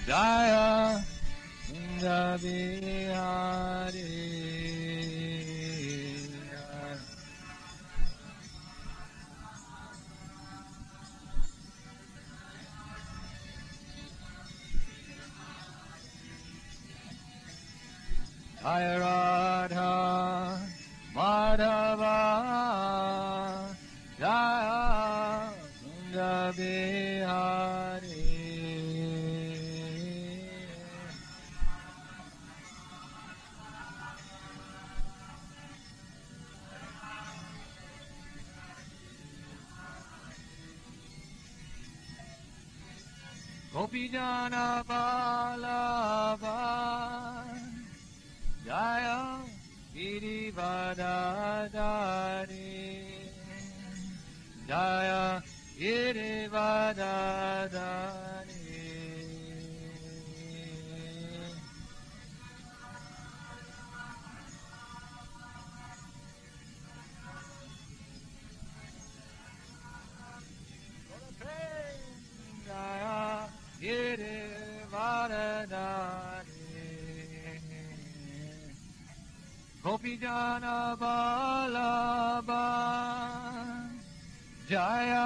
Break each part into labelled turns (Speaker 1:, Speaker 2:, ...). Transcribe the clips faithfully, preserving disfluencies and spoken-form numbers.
Speaker 1: Jaya Kunda Bihari. Jaya Radha Madhava Jaya Kunda Bihari. Gopijana Vallabha Jaya Girivardhari Jaya Girivardhari. Jaya Girivardhari Gopijana Vallabha Jaya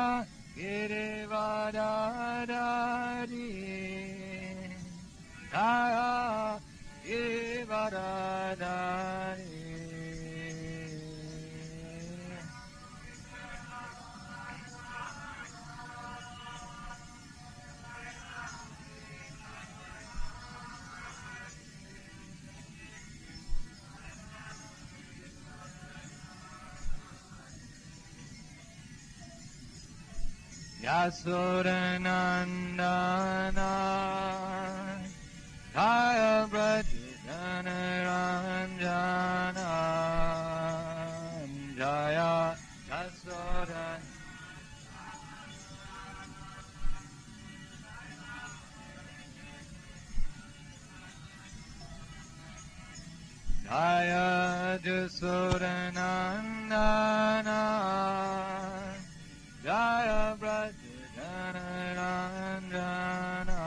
Speaker 1: Girivardhari Jaya Girivardhari. Yasodanandana Jaya Brajanaranjana Jaya Yasodan Jaya Jasodanandana Jaya Brajanaranjana.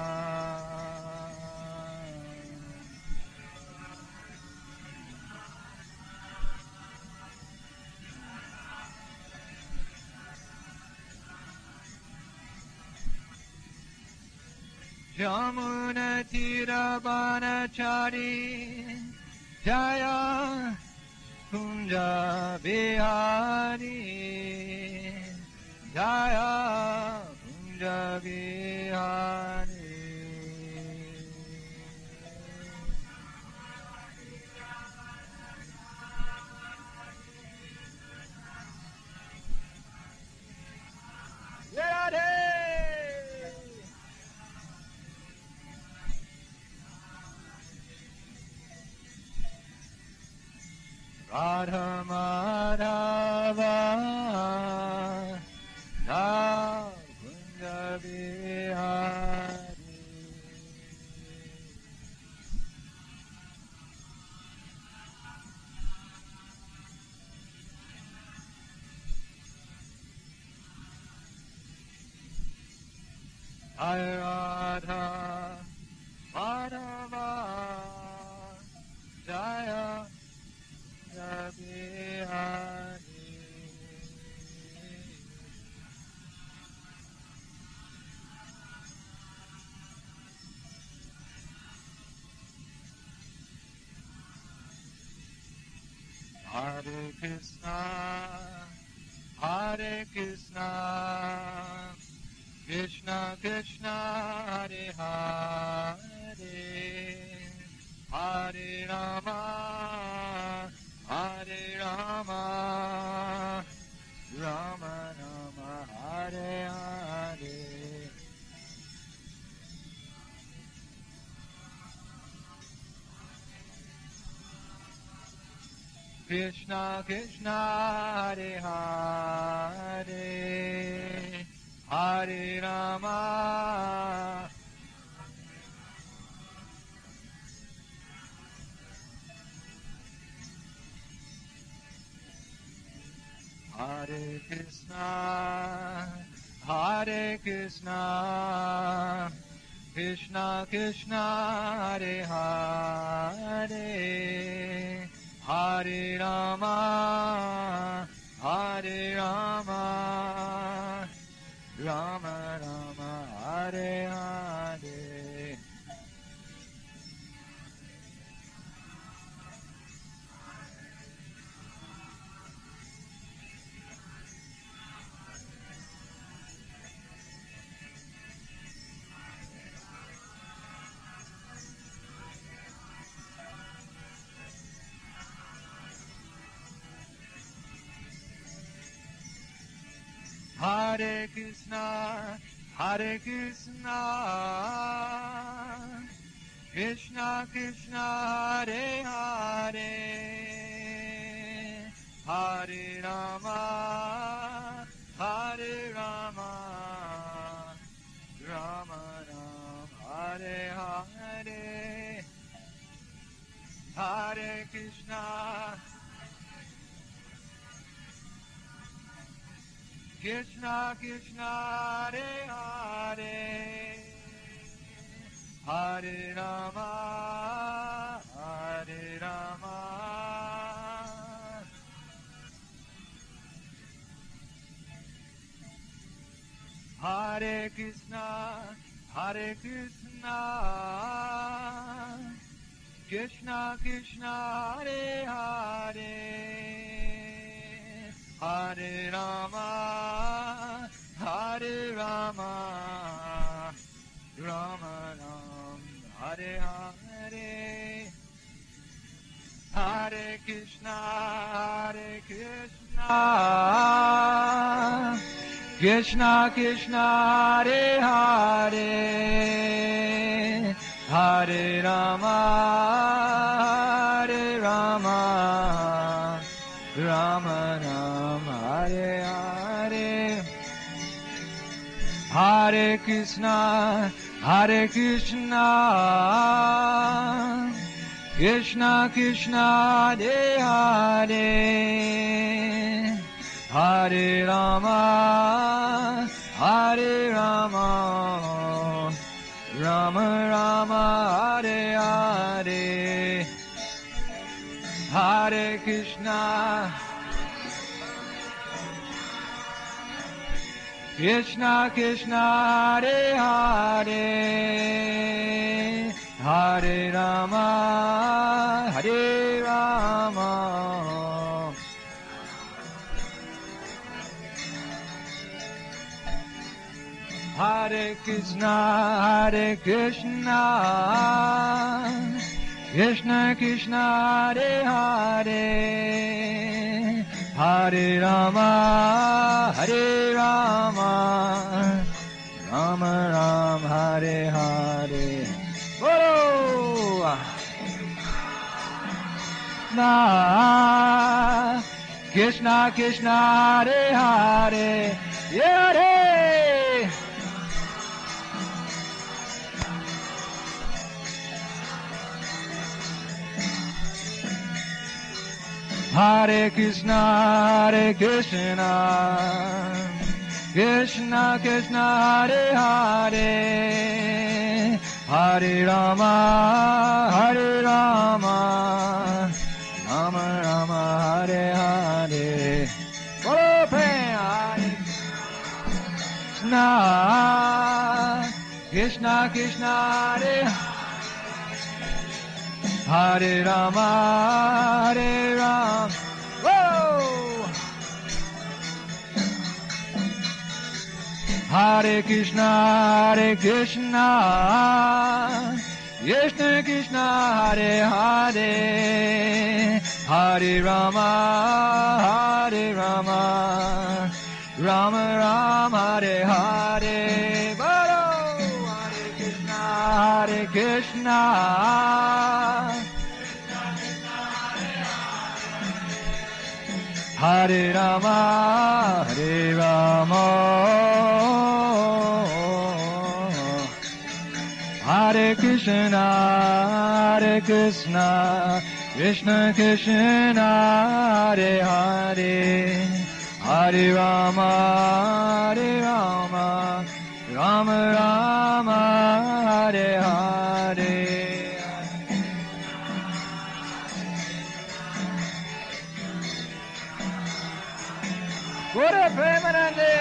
Speaker 1: Yamuna Tira Banachari Jaya Kunja Bihari Jaya Kunja Bihari. Radhe Radha Madhava Kunja Bihari. Jaya Radha Madhava Jaya Bihari. Hare Krishna Hare Krishna Krishna Krishna Hare Hare Hare Rama Hare Rama Rama Rama Hare Hare. Krishna Krishna Hare Hare Hare Rama Hare Krishna Hare Krishna Krishna Krishna Hare Hare Hare Rama Hare Rama Rama Rama Hare Hare. Hare Krishna, Hare Krishna, Krishna Krishna, Hare Hare, Hare Rama, Hare Rama, Rama Rama, Hare Hare, Hare Krishna, Krishna Krishna Hare Hare Hare Rama Hare Rama Hare Krishna Hare Krishna Krishna Krishna Hare Hare Hare Rama, Hare Rama, Rama Ram, Hare Hare, Hare Krishna, Hare Krishna, Krishna Krishna, Hare Hare, Hare Rama, Hare Rama, Rama Rama, Hare Hare, Hare Krishna, Hare Krishna, Krishna Krishna, Hare Hare, Hare Rama, Hare Rama, Rama Rama, Hare Hare, Hare Krishna, Krishna Krishna, Hare Hare, Hare Rama, Hare Rama, Hare Krishna, Hare Krishna, Krishna Krishna, Hare Hare, Hare Rama, Hare Rama, Rama Rama, Hare Hare. Bolo! Na Krishna Krishna, Hare Hare, Hare. Hare Krishna, Hare Krishna, Krishna Krishna, Hare Hare, Hare Rama, Hare Rama, Rama Rama, Hare Hare. Bolo Prem, Hare Krishna, Krishna Krishna, Hare Hare Rama, Hare Rama. Whoa! Hare Krishna, Hare Krishna, Krishna Krishna, Hare Hare, Hare Rama, Hare Rama, Rama Rama, Hare Hare. Bolo! Hare Krishna, Hare Krishna, Hare Rama, Hare Rama, Hare Krishna, Hare Krishna, Krishna Krishna, Hare Hare, Hare Rama, Hare Rama, Rama Rama, Hare Hare. Guru Premanande.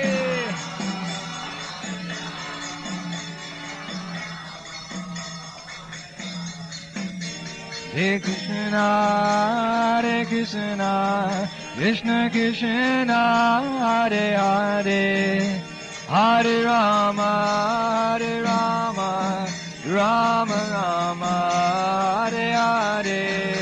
Speaker 1: Hare Krishna, Hare Krishna, Krishna Krishna, Hare Hare, Hare Rama, Hare Rama, Rama Rama, Hare Hare.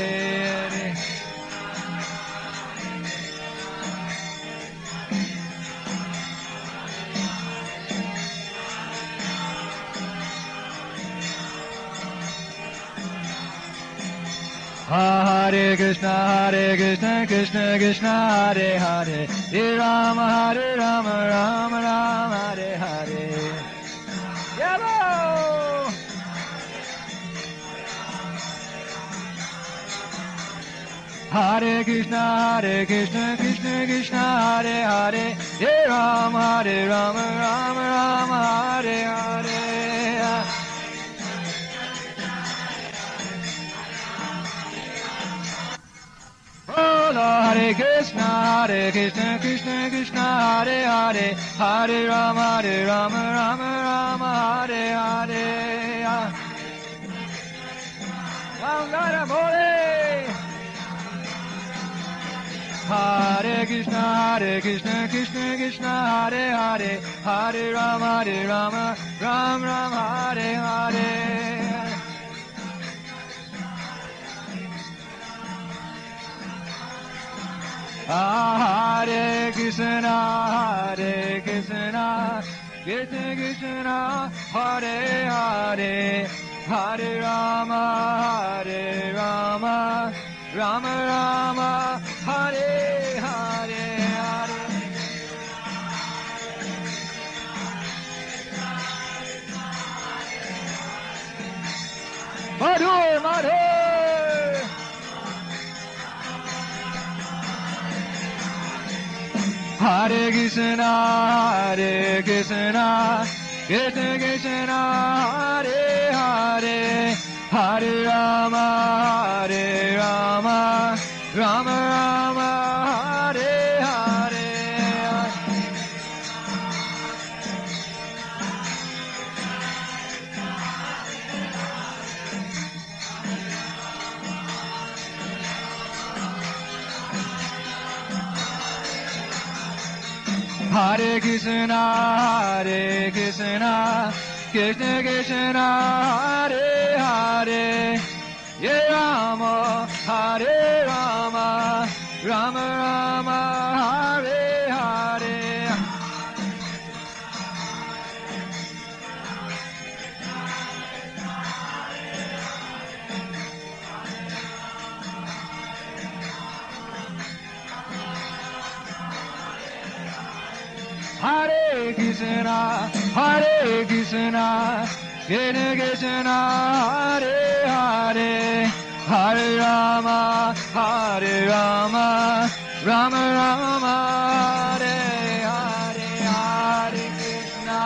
Speaker 1: Hare Krishna, Hare Krishna, Krishna Krishna, Hare Hare, Hare Rama, Hare Rama, Rama Rama, Hare Hare. Yellow! Hare Krishna, Hare Krishna, Krishna Krishna, Hare Hare, Hare Rama, Hare Rama, Rama Rama, Hare Hare. Hare Krishna, Hare Krishna, Krishna Krishna, Hare Hare, Hare Rama, Hare Rama, Rama Rama, Hare Hare. Mangala Bole. Hare Krishna, Hare Krishna, Krishna Krishna, Hare Hare, Hare Rama, Hare Rama, Rama Rama, Hare Hare. Hare Krishna, Hare Krishna, Krishna Krishna, Hare Hare, Hare Rama, Hare Rama, Rama Rama, Hare Hare, Hare. Madhur, Madhur. Hare Krishna, Hare Krishna, Krishna Krishna, Hare Hare, Hare Rama, Hare Rama, Rama Rama, Hare Hare. Hare Krishna, Hare Krishna, Krishna Krishna, Hare Hare, Hare Rama, Hare Rama, Rama Rama, Hare Hare. Hare Krishna, Hare Krishna, Krishna Krishna, Hare Hare, Hare Rama, Hare Rama, Rama Rama, Hare Hare, Hare Krishna.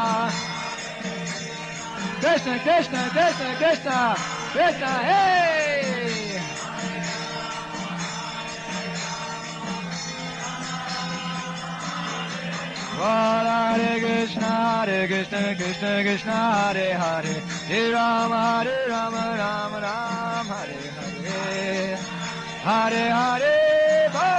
Speaker 1: Krishna, Krishna, Krishna, Krishna, Krishna, hey! Hare Krishna, Hare Krishna, Krishna Krishna, Hare Hare, Hare Rama, Hare Rama, Rama Rama, Hare Hare, Hare Hare, Bo.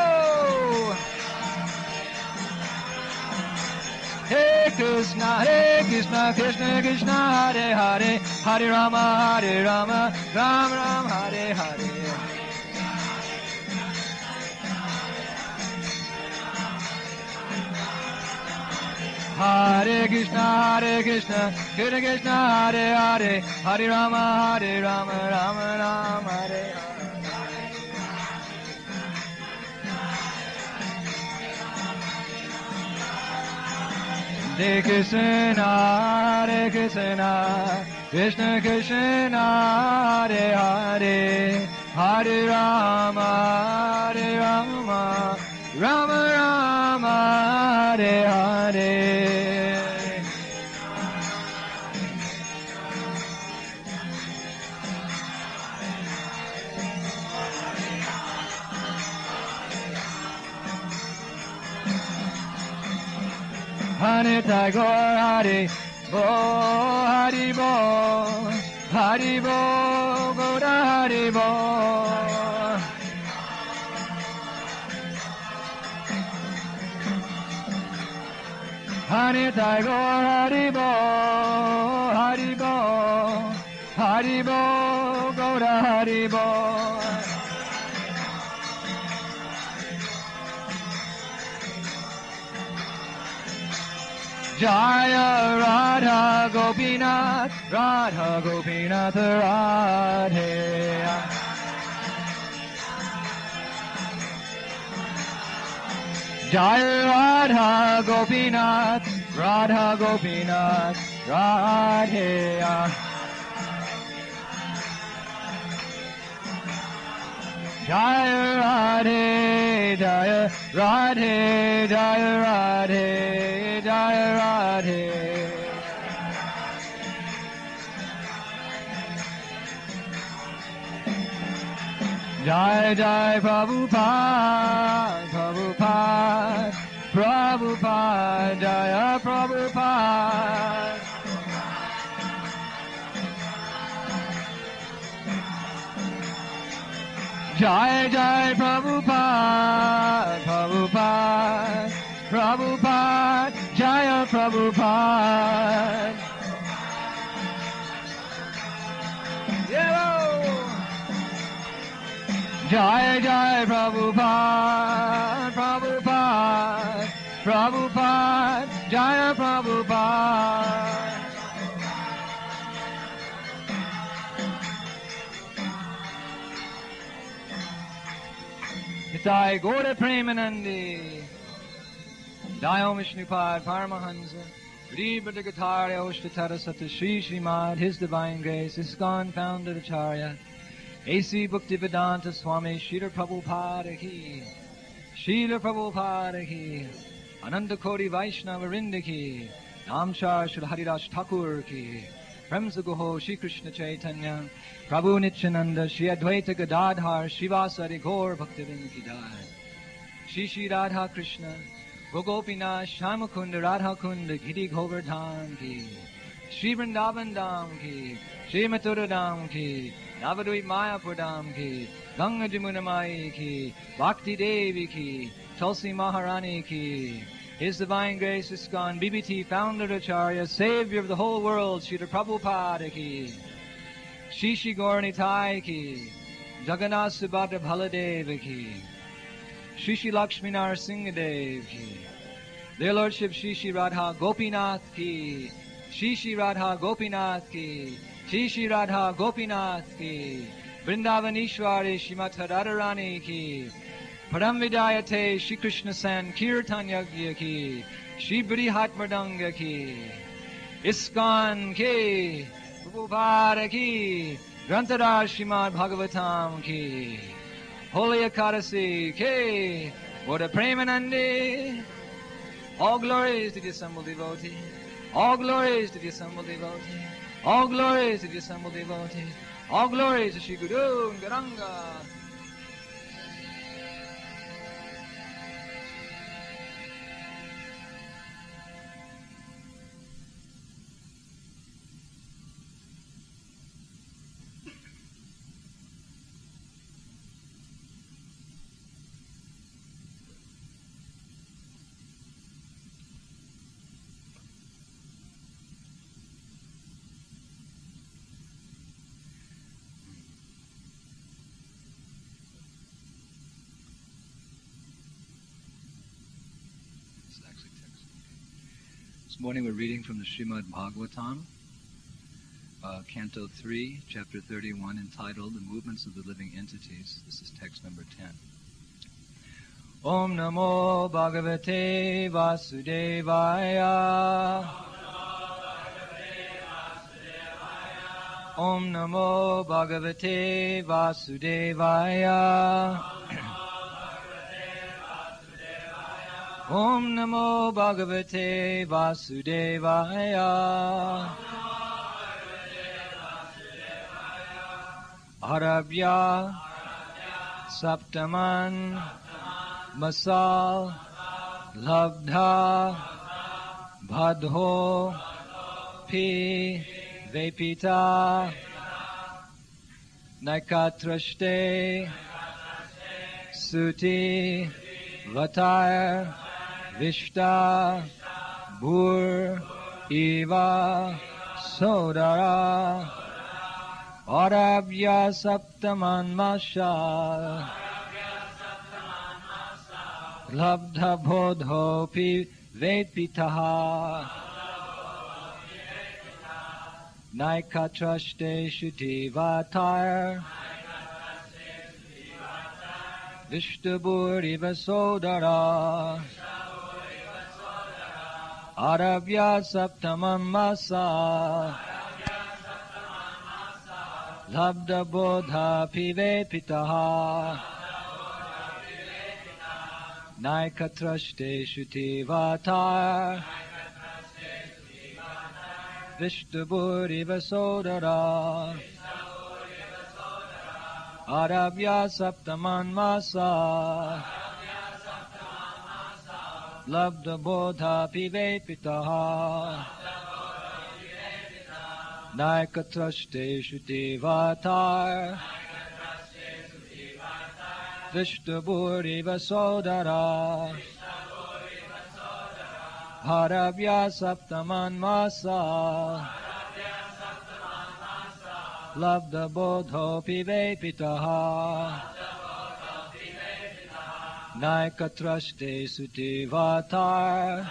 Speaker 1: Hare Krishna, Hare Krishna, Krishna Krishna, Hare Hare, Hare Rama, Hare Rama, Rama Rama, Hare Hare. Hare Krishna, Hare Krishna, Krishna Krishna, Hare Hare, Hare Rama, Hare Rama, Rama Rama, Hare Hare. Hare Krishna, Hare Krishna, Krishna Krishna, Hare Hare, Hare Rama, Hare Rama, Rama Rama, Hare Hare. Nitai Gaur Hari Bo, Hari Bo, Hari Bo, Gaura Hari Bo. Nitai Gaur Hari Bo, Hari Bo, Hari Bo, Gaura Hari Bo. Jaya Radha Gopinath, Radha Gopinath Radhe. Jaya Radha Gopinath, Radha Gopinath Radhe. Jaya Radhe, Jaya Radhe, Jaya Radhe, Jaya Radhe. Jai Jai Prabhupada, Prabhupada, Prabhupada, Jaya Prabhupada. Jai Jai Prabhupada, Prabhupada, Prabhupada, Jaya Prabhupada. Jai Jai Prabhupada, Prabhupada, Prabhupada, Jaya Prabhupada. Nitai Gaura Premanandi, Dayo Vishnupad Paramahansa, Ribhata Gatarya Ushtatara Sata Shri Srimad, His Divine Grace, ISKCON Founder Acharya, A C Bhaktivedanta Swami Srila Prabhupada Ki, Srila Prabhupada Ki, Ananda Koti Vaishnava Vrinda Ki, Namchar Shri Haridas Thakur Ki, Premsa Guho Shri Krishna Chaitanya, Prabhu Nityananda, Shri Advaita Gadadhar, Shivasari Gaur Bhaktivinoda Ki Jai, Shri Shri Radha Krishna, Gogopinath, Shyamakunda, Radha Kunda, Giri Govardhan Ki, Shri Vrindavan Dham Ki, Shri Mathura Dham Ki, Navadvip Mayapur Dham Ki, Ganga Jamuna Mai Ki, Bhakti Devi Ki, Tulsi Maharani Ki, His Divine Grace ISKCON, B B T Founder Acharya, Savior of the whole world, Srila Prabhupada Ki, Shri Shri Gaur Nitai Ki, Jagannath Subhadra Baladeva Ki, Shri Shri Lakshmi Narasimha Dev Ki, Their Lordship Shri Shri Radha Gopinath Ki, Shri Shri Radha Gopinath Ki, Shri Shri Radha Gopinath Ki, Vrindavanishwari Shrimati Radharani Ki, Param Vidayate Shri Krishna San Kirtan Yagya Ki, Shri Brihat Mridanga Ki, ISKCON Ki, Prabhupada Ki, Grantadar Srimad Bhagavatam Ki, Holy Ekadasi Ki, Gaura Premanandi. All glories to the assembled devotee. All glories to the assembled devotee. All glories to the assembled devotee. All glories to Shri Guru and Gauranga. This morning we're reading from the Srimad Bhagavatam, uh, Canto three, Chapter thirty-one, entitled The Movements of the Living Entities. This is text number ten. Om Namo Bhagavate Vasudevaya. Om Namo Bhagavate Vasudevaya. Om Namo Bhagavate Vasudevaya. Arabhya Saptaman Masal Labdha Bhadho Pi Vepita Naikatrashte Suti Vataya Vishta Bur Eva Sodara Arabhya Saptaman Masha Labdha Bodho Pi Vepitaha Naikatrashte Shuti Vataya Vishtaburi Vasodara Arabhya Saptamam Masa Labda Bodha Pive Pitaha Naikatrashte Shuti Vatar Vishtaburi Vasodara Arabhya Saptaman Masa Labda Bodha Pive Pitaha Naikatrashte Shuti Vatar Vishtaburi Vasodara Arabhya Saptaman Masa Labda Bodho Pive Pitaha Naikatrashte Suti Vatar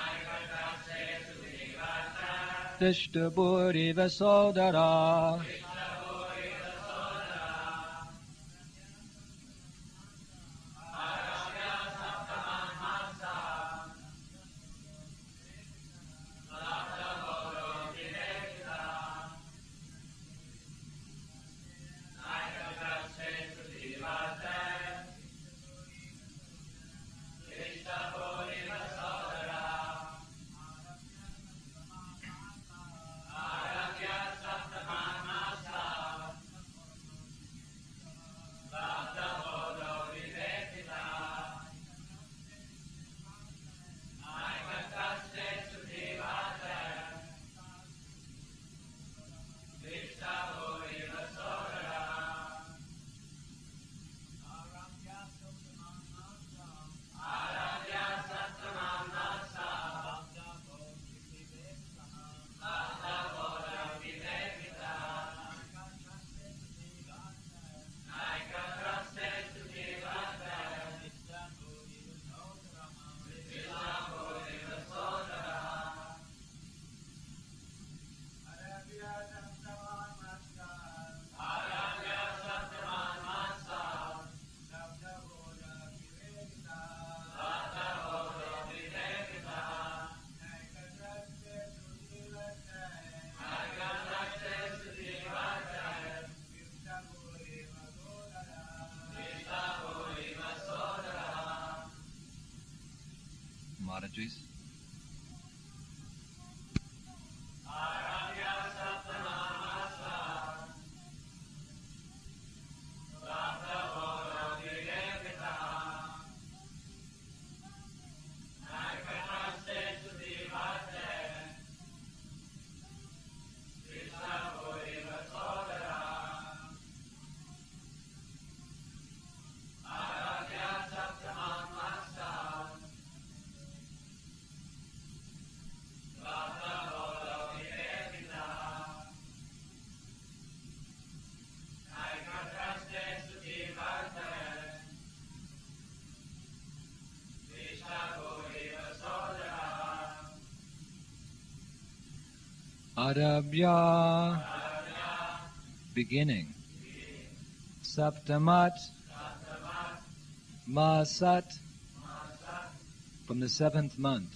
Speaker 1: Vishtaburi Vasodara Mataji's. Arabhya, beginning. Saptamat, Masat, from the seventh month.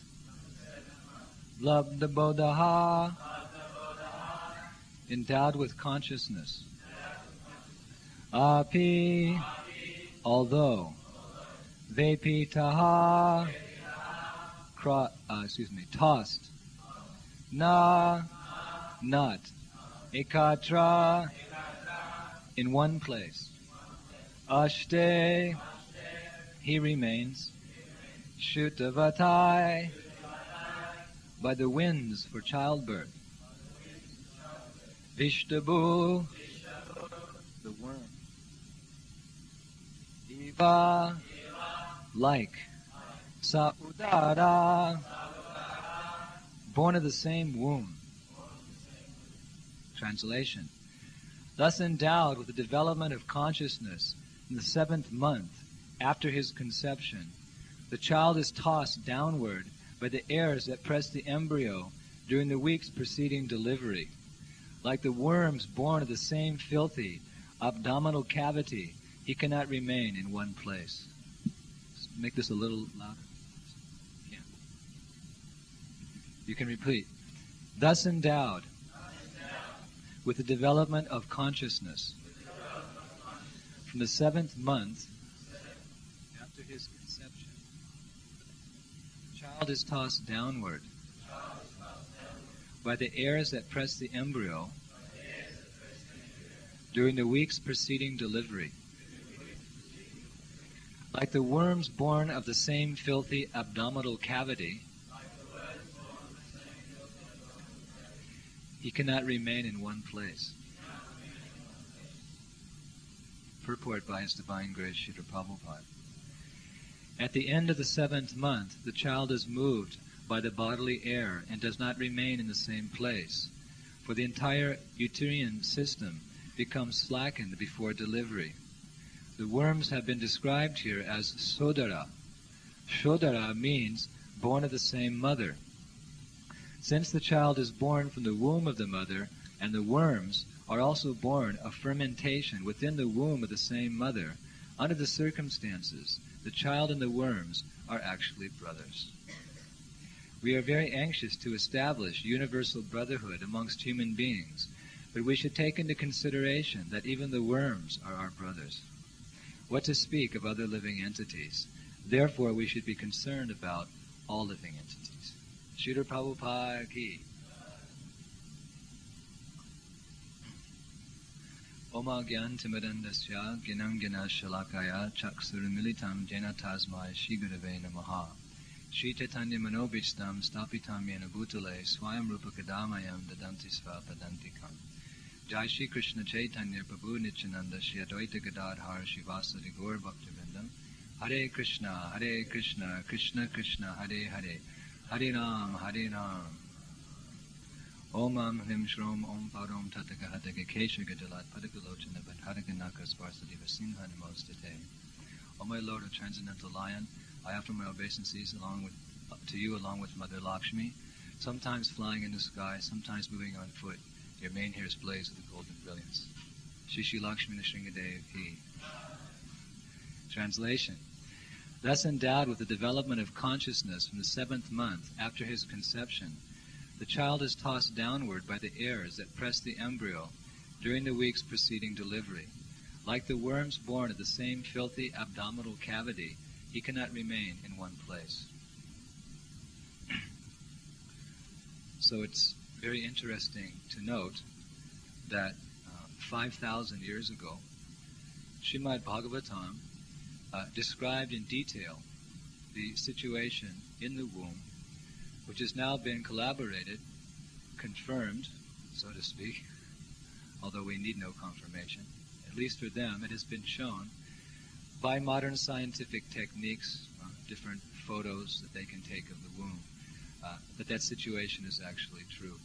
Speaker 1: Labda Bodha, endowed with consciousness. Api, although. Vepitaha, cro- uh, excuse me, tossed. Na, not. Ekatra, in one place. Ashte, he remains. Shutavatai, by the winds for childbirth. Vishtabhu, the worm. Eva, like. Sa udara, born of the same womb. Translation. Thus endowed with the development of consciousness in the seventh month after his conception, the child is tossed downward by the airs that press the embryo during the weeks preceding delivery. Like the worms born of the same filthy abdominal cavity, he cannot remain in one place. Let's make this a little louder. Yeah. You can repeat. Thus endowed with the development of consciousness from the seventh month after his conception, the child is tossed downward by the airs that press the embryo during the weeks preceding delivery. Like the worms born of the same filthy abdominal cavity, he cannot remain in one place. Purport by His Divine Grace Srila Prabhupada. At the end of the seventh month, the child is moved by the bodily air and does not remain in the same place, for the entire uterine system becomes slackened before delivery. The worms have been described here as Sodara. Sodara means born of the same mother. Since the child is born from the womb of the mother, and the worms are also born of fermentation within the womb of the same mother, under the circumstances, the child and the worms are actually brothers. We are very anxious to establish universal brotherhood amongst human beings, but we should take into consideration that even the worms are our brothers. What to speak of other living entities? Therefore, we should be concerned about all living entities. Srila Prabhupada ki. Oma gyan timadandasya ginam gina shalakaya chaksurumilitam jena tasmai shigurave namaha. Shri Chaitanya manobishtam stapitam yena bhutale swayam rupa kadamayam dadanti svapadantikam. Jai Shri Krishna Chaitanya Prabhu Nityananda Shri Advaita Gadadhar Shivasari Gaur Bhaktivinoda. Hare Krishna, Hare Krishna, Krishna Krishna, Hare Hare, Hare Ram, Hare Ram. Om Am Hrim Shrom Om Parom Tataka Hataka Kesha Gadalat Padakalochana Bhattaraganaka Sparsadiva Sinha Namostate. O my Lord of Transcendental Lion, I offer my obeisances along with uh, to you along with Mother Lakshmi, sometimes flying in the sky, sometimes moving on foot. Your mane hairs blaze with a golden brilliance. Shri Shri Lakshmi Nrsingadev He. Translation. Thus endowed with the development of consciousness from the seventh month after his conception, the child is tossed downward by the airs that press the embryo during the weeks preceding delivery. Like the worms born of the same filthy abdominal cavity, he cannot remain in one place. So it's very interesting to note that uh, five thousand years ago, Srimad Bhagavatam uh, described in detail the situation in the womb, which has now been collaborated, confirmed, so to speak, although we need no confirmation. At least for them, it has been shown by modern scientific techniques, uh, different photos that they can take of the womb, uh, that that situation is actually true.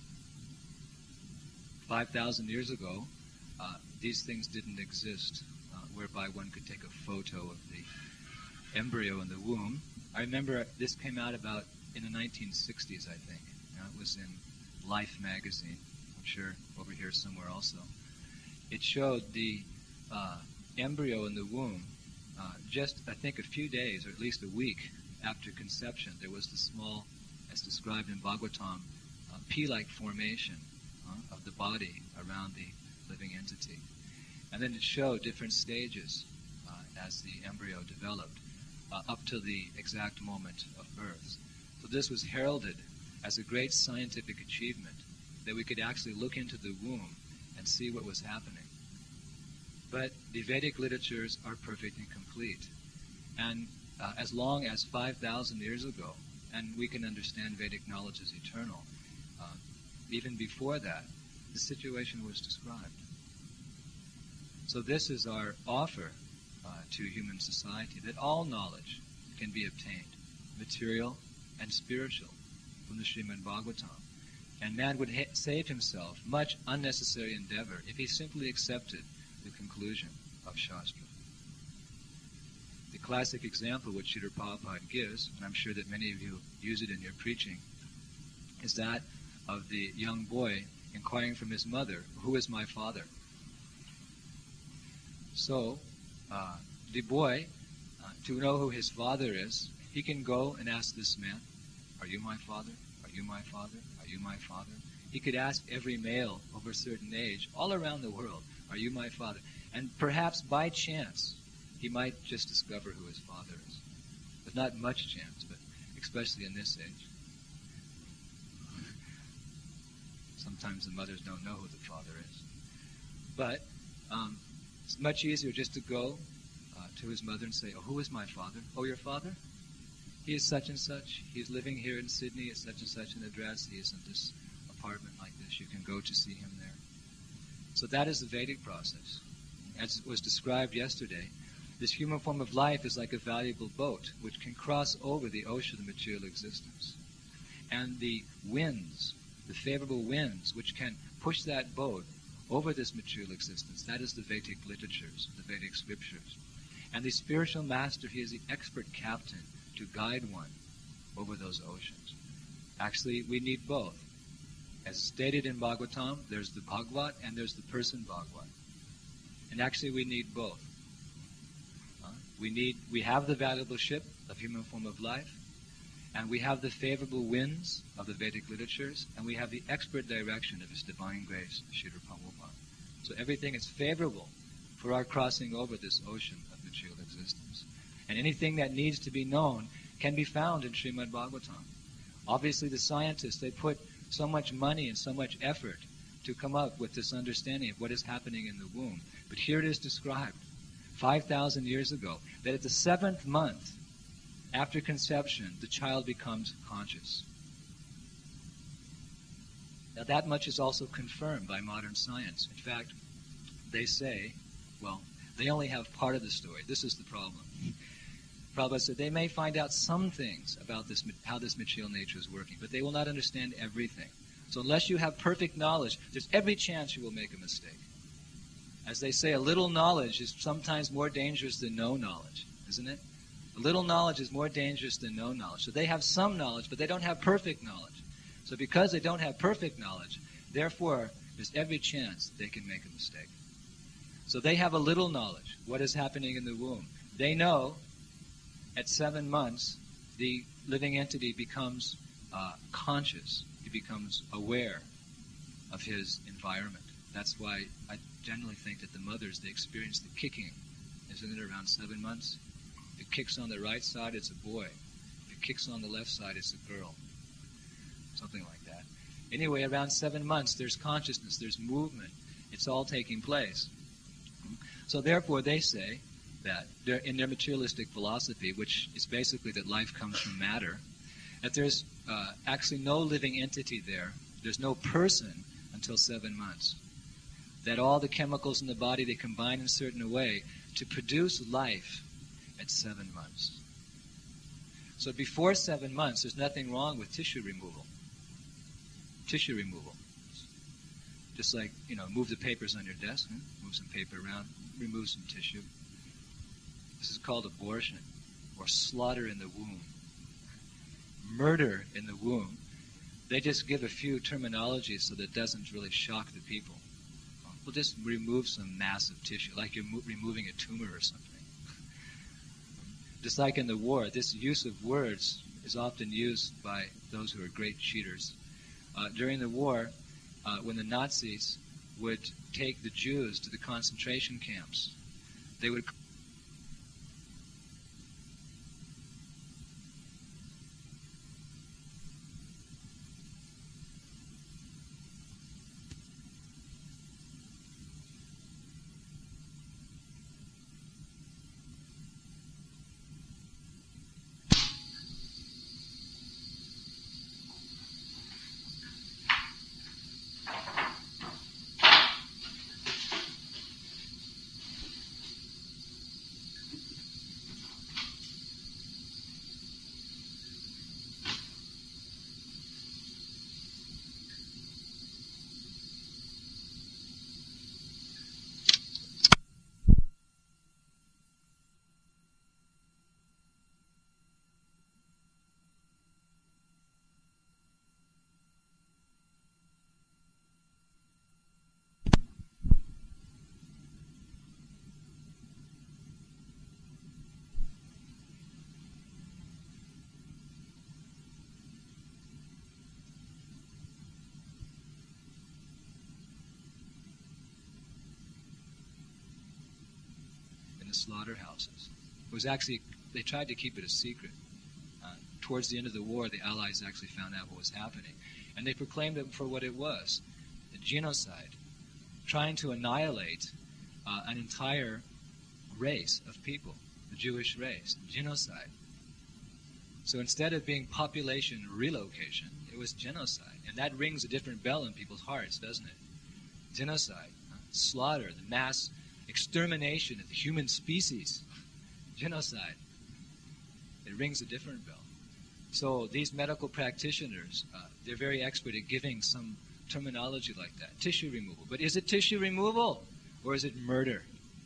Speaker 1: five thousand years ago, uh, these things didn't exist, uh, whereby one could take a photo of the embryo in the womb. I remember this came out about in the nineteen sixties, I think. You know, it was in Life magazine, I'm sure over here somewhere also. It showed the uh, embryo in the womb uh, just, I think, a few days, or at least a week after conception. There was the small, as described in Bhagavatam, uh, pea-like formation uh, of the body around the living entity. And then it showed different stages uh, as the embryo developed uh, up to the exact moment of birth. So this was heralded as a great scientific achievement, that we could actually look into the womb and see what was happening. But the Vedic literatures are perfect and complete. And uh, as long as five thousand years ago,
Speaker 2: and we can understand Vedic knowledge as eternal. Uh, even before that, the situation was described. So this is our offer uh, to human society, that all knowledge can be obtained, material and spiritual, from the Srimad Bhagavatam. And man would ha- save himself much unnecessary endeavor if he simply accepted the conclusion of Shastra. The classic example which Srila Prabhupada gives, and I'm sure that many of you use it in your preaching, is that of the young boy inquiring from his mother, "Who is my father?" So, uh, the boy, uh, to know who his father is, he can go and ask this man, "Are you my father? Are you my father? Are you my father?" He could ask every male over a certain age, all around the world, "Are you my father?" And perhaps by chance, he might just discover who his father is. But not much chance, but especially in this age. Sometimes the mothers don't know who the father is. But um, it's much easier just to go uh, to his mother and say, "Oh, who is my father?" "Oh, your father? He is such and such. He's living here in Sydney at such and such an address. He is in this apartment like this. You can go to see him there." So that is the Vedic process. As was described yesterday, this human form of life is like a valuable boat which can cross over the ocean of material existence. And the winds, the favorable winds, which can push that boat over this material existence, that is the Vedic literatures, the Vedic scriptures. And the spiritual master, he is the expert captain to guide one over those oceans. Actually, we need both. As stated in Bhagavatam, there's the Bhagavat and there's the person Bhagavat. And actually, we need both. Uh, we need, we have the valuable ship of human form of life, and we have the favorable winds of the Vedic literatures, and we have the expert direction of His Divine Grace, Srila Prabhupada. So everything is favorable for our crossing over this ocean of material existence. And anything that needs to be known can be found in Srimad Bhagavatam. Obviously, the scientists, they put so much money and so much effort to come up with this understanding of what is happening in the womb. But here it is described, five thousand years ago, that at the seventh month after conception, the child becomes conscious. Now that much is also confirmed by modern science. In fact, they say, well, they only have part of the story. This is the problem. Prabhupada said they may find out some things about this, how this material nature is working, but they will not understand everything. So unless you have perfect knowledge, there's every chance you will make a mistake. As they say, a little knowledge is sometimes more dangerous than no knowledge, isn't it? A little knowledge is more dangerous than no knowledge. So they have some knowledge, but they don't have perfect knowledge. So because they don't have perfect knowledge, therefore, there's every chance they can make a mistake. So they have a little knowledge, what is happening in the womb. They know at seven months, the living entity becomes uh, conscious. He becomes aware of his environment. That's why I generally think that the mothers, they experience the kicking. Isn't it around seven months? If it kicks on the right side, it's a boy. If it kicks on the left side, it's a girl. Something like that. Anyway, around seven months, there's consciousness, there's movement. It's all taking place. So therefore, they say that in their materialistic philosophy, which is basically that life comes from matter, that there's uh, actually no living entity there. There's no person until seven months. That all the chemicals in the body, they combine in a certain way to produce life at seven months. So before seven months, there's nothing wrong with tissue removal. Tissue removal. Just like, you know, move the papers on your desk, huh? Move some paper around, remove some tissue. This is called abortion, or slaughter in the womb. Murder in the womb. They just give a few terminologies so that it doesn't really shock the people. We'll just remove some massive tissue, like you're mo- removing a tumor or something. Just like in the war, this use of words is often used by those who are great cheaters. Uh, during the war, uh, when the Nazis would take the Jews to the concentration camps, they would slaughterhouses. It was actually, they tried to keep it a secret. Uh, towards the end of the war, the Allies actually found out what was happening. And they proclaimed it for what it was, a genocide, trying to annihilate uh, an entire race of people, the Jewish race, genocide. So instead of being population relocation, it was genocide. And that rings a different bell in people's hearts, doesn't it? Genocide, uh, slaughter, the mass extermination of the human species. Genocide. It rings a different bell. So these medical practitioners, uh, they're very expert at giving some terminology like that. Tissue removal. But is it tissue removal or is it murder?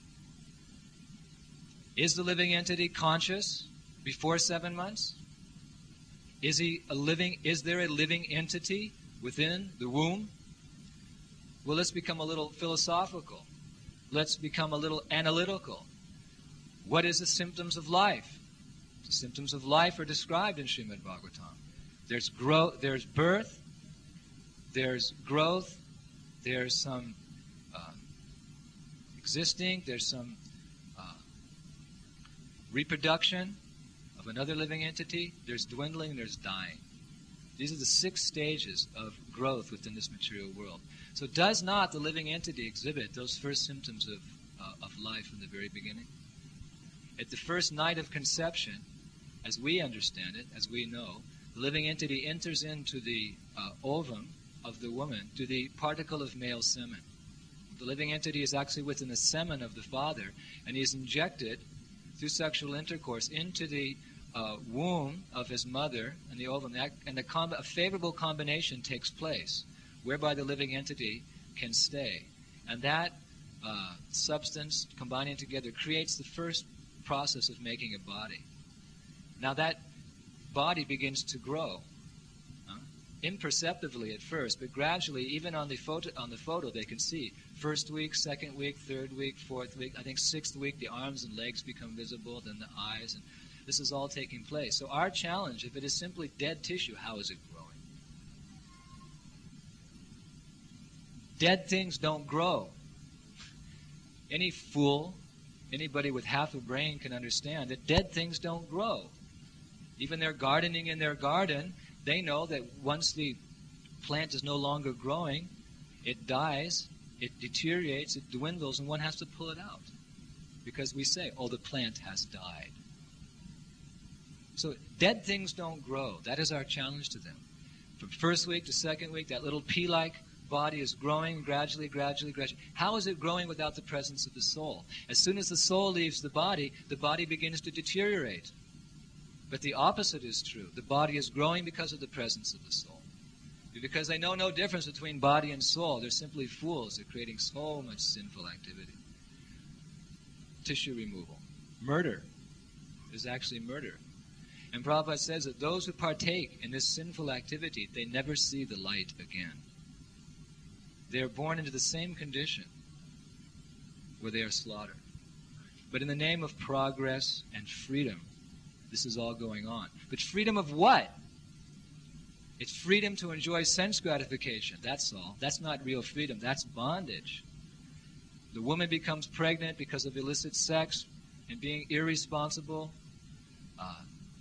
Speaker 2: Is the living entity conscious before seven months? Is he a living, is there a living entity within the womb? Well, let's become a little philosophical. Let's become a little analytical. What is the symptoms of life? The symptoms of life are described in Srimad Bhagavatam. There's growth, there's birth, there's growth, there's some uh, existing, there's some uh, reproduction of another living entity, there's dwindling, there's dying. These are the six stages of growth within this material world. So does not the living entity exhibit those first symptoms of, uh, of life from the very beginning? At the first night of conception, as we understand it, as we know, the living entity enters into the uh, ovum of the woman, to the particle of male semen. The living entity is actually within the semen of the father, and he is injected through sexual intercourse into the uh, womb of his mother and the ovum, and a, com- a favorable combination takes place, whereby the living entity can stay. And that uh, substance combining together creates the first process of making a body. Now that body begins to grow, uh, imperceptibly at first, but gradually, even on the photo, on the photo, they can see first week, second week, third week, fourth week. I think sixth week, the arms and legs become visible, then the eyes, and this is all taking place. So our challenge, if it is simply dead tissue, how is it growing? Dead things don't grow. Any fool, anybody with half a brain can understand that dead things don't grow. Even they're gardening in their garden, they know that once the plant is no longer growing, it dies, it deteriorates, it dwindles, and one has to pull it out. Because we say, oh, the plant has died. So dead things don't grow. That is our challenge to them. From first week to second week, that little pea-like body is growing gradually, gradually, gradually. How is it growing without the presence of the soul? As soon as the soul leaves the body, the body begins to deteriorate. But the opposite is true. The body is growing because of the presence of the soul. Because they know no difference between body and soul. They're simply fools. They're creating so much sinful activity. Tissue removal. Murder is actually murder. And Prabhupada says that those who partake in this sinful activity, they never see the light again. They are born into the same condition where they are slaughtered. But in the name of progress and freedom, this is all going on. But freedom of what? It's freedom to enjoy sense gratification. That's all. That's not real freedom. That's bondage. The woman becomes pregnant because of illicit sex and being irresponsible. Uh,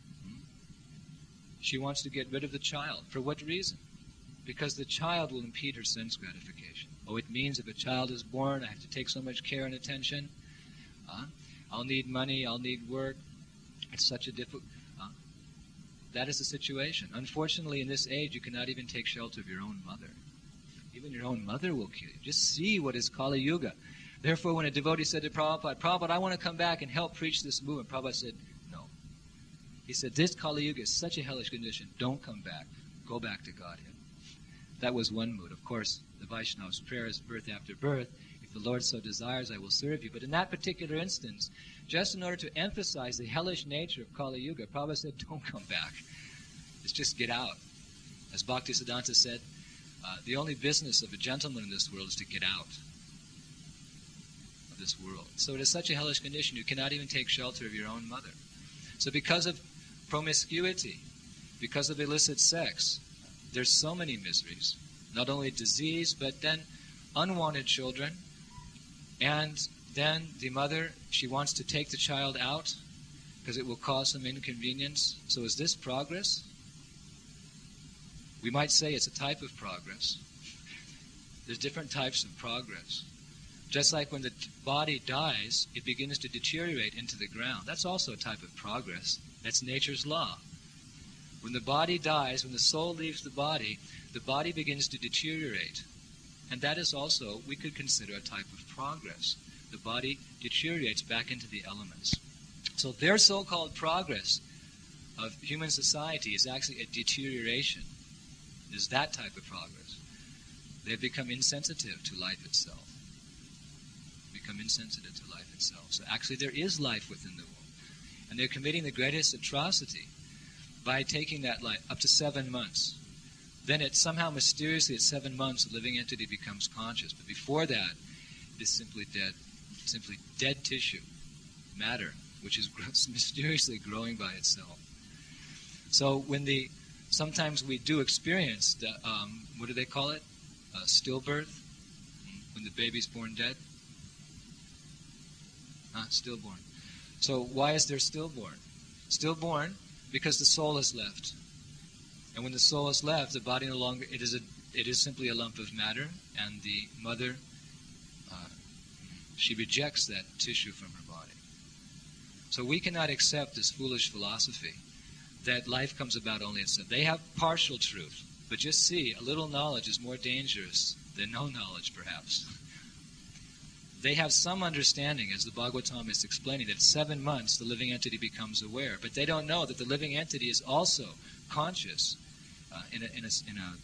Speaker 2: she wants to get rid of the child. For what reason? Because the child will impede her sense gratification. Oh, it means if a child is born, I have to take so much care and attention. Uh, I'll need money. I'll need work. It's such a difficult... Uh, that is the situation. Unfortunately, in this age, you cannot even take shelter of your own mother. Even your own mother will kill you. Just see what is Kali Yuga. Therefore, when a devotee said to Prabhupada, Prabhupada, I want to come back and help preach this movement, Prabhupada said, no. He said, this Kali Yuga is such a hellish condition. Don't come back. Go back to Godhead. That was one mood. Of course, the Vaishnava's prayer is birth after birth. If the Lord so desires, I will serve you. But in that particular instance, just in order to emphasize the hellish nature of Kali Yuga, Prabhupada said, don't come back. It's just get out. As Bhaktisiddhanta said, uh, the only business of a gentleman in this world is to get out of this world. So it is such a hellish condition, you cannot even take shelter of your own mother. So because of promiscuity, because of illicit sex, there's so many miseries. Not only disease, but then unwanted children and then the mother, she wants to take the child out because it will cause some inconvenience. So is this progress? We might say it's a type of progress. There's different types of progress. Just like when the body dies, it begins to deteriorate into the ground. That's also a type of progress. That's nature's law. When the body dies, when the soul leaves the body, the body begins to deteriorate. And that is also, we could consider a type of progress. The body deteriorates back into the elements. So their so-called progress of human society is actually a deterioration. It is that type of progress. They've become insensitive to life itself. Become insensitive to life itself. So actually there is life within the womb. And they're committing the greatest atrocity by taking that life up to seven months. Then it somehow mysteriously at seven months the living entity becomes conscious. But before that, it is simply dead. Simply dead tissue, matter, which is mysteriously growing by itself. So when the, sometimes we do experience the, um, what do they call it? Uh, stillbirth, when the baby's born dead. Huh? Stillborn. So why is there stillborn? Stillborn because the soul has left. And when the soul has left, the body no longer, it is a, it is simply a lump of matter, and the mother, uh, she rejects that tissue from her body. So we cannot accept this foolish philosophy that life comes about only itself. They have partial truth, but just see, a little knowledge is more dangerous than no knowledge, perhaps. They have some understanding, as the Bhagavatam is explaining, that at seven months the living entity becomes aware, but they don't know that the living entity is also conscious uh, in a, in a, in a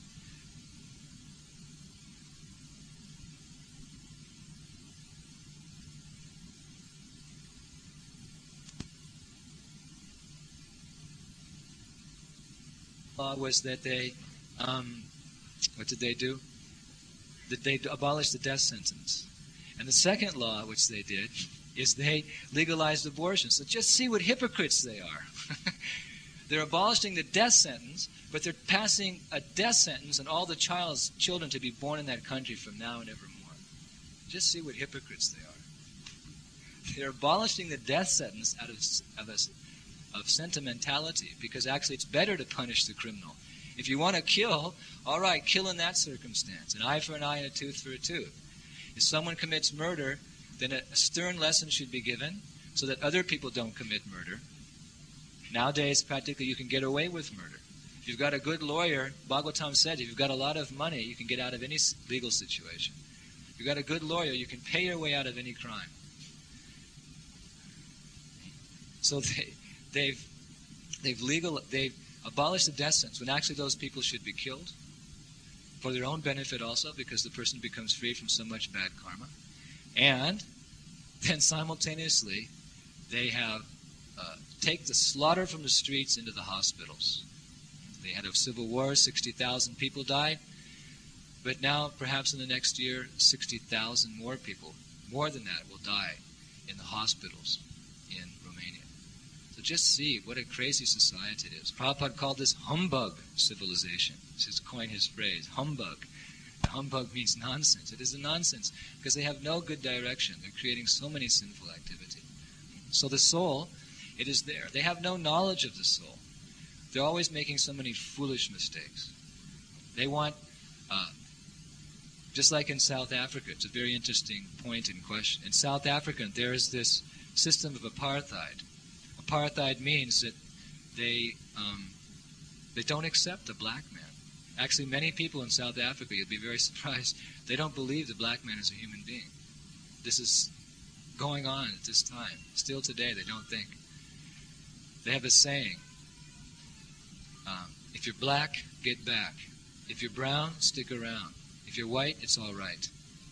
Speaker 2: law was that they, um, what did they do? That they abolished the death sentence. And the second law, which they did, is they legalized abortion. So just see what hypocrites they are. They're abolishing the death sentence, but they're passing a death sentence on all the child's children to be born in that country from now and evermore. Just see what hypocrites they are. They're abolishing the death sentence out of, of, a, of sentimentality, because actually it's better to punish the criminal. If you want to kill, all right, kill in that circumstance. An eye for an eye and a tooth for a tooth. If someone commits murder, then a, a stern lesson should be given so that other people don't commit murder. Nowadays, practically, you can get away with murder. If you've got a good lawyer, Bhagavatam said, if you've got a lot of money, you can get out of any legal situation. If you've got a good lawyer, you can pay your way out of any crime. So they, they've, they've, legal, they've abolished the death sentence, when actually those people should be killed, for their own benefit also, because the person becomes free from so much bad karma. And then simultaneously, they have uh, take the slaughter from the streets into the hospitals. They had a civil war, sixty thousand people died, but now perhaps in the next year, sixty thousand more people, more than that, will die in the hospitals in Romania. So just see what a crazy society it is. Prabhupada called this humbug civilization. This is coined his phrase, humbug. Humbug means nonsense. It is a nonsense because they have no good direction. They're creating so many sinful activity. So the soul, it is there. They have no knowledge of the soul. They're always making so many foolish mistakes. They want, uh, just like in South Africa, it's a very interesting point in question. In South Africa, there is this system of apartheid. Apartheid means that they um, they don't accept the black man. Actually, many people in South Africa, you'll be very surprised, they don't believe the black man is a human being. This is going on at this time. Still today, they don't think. They have a saying, um, if you're black, get back. If you're brown, stick around. If you're white, it's all right.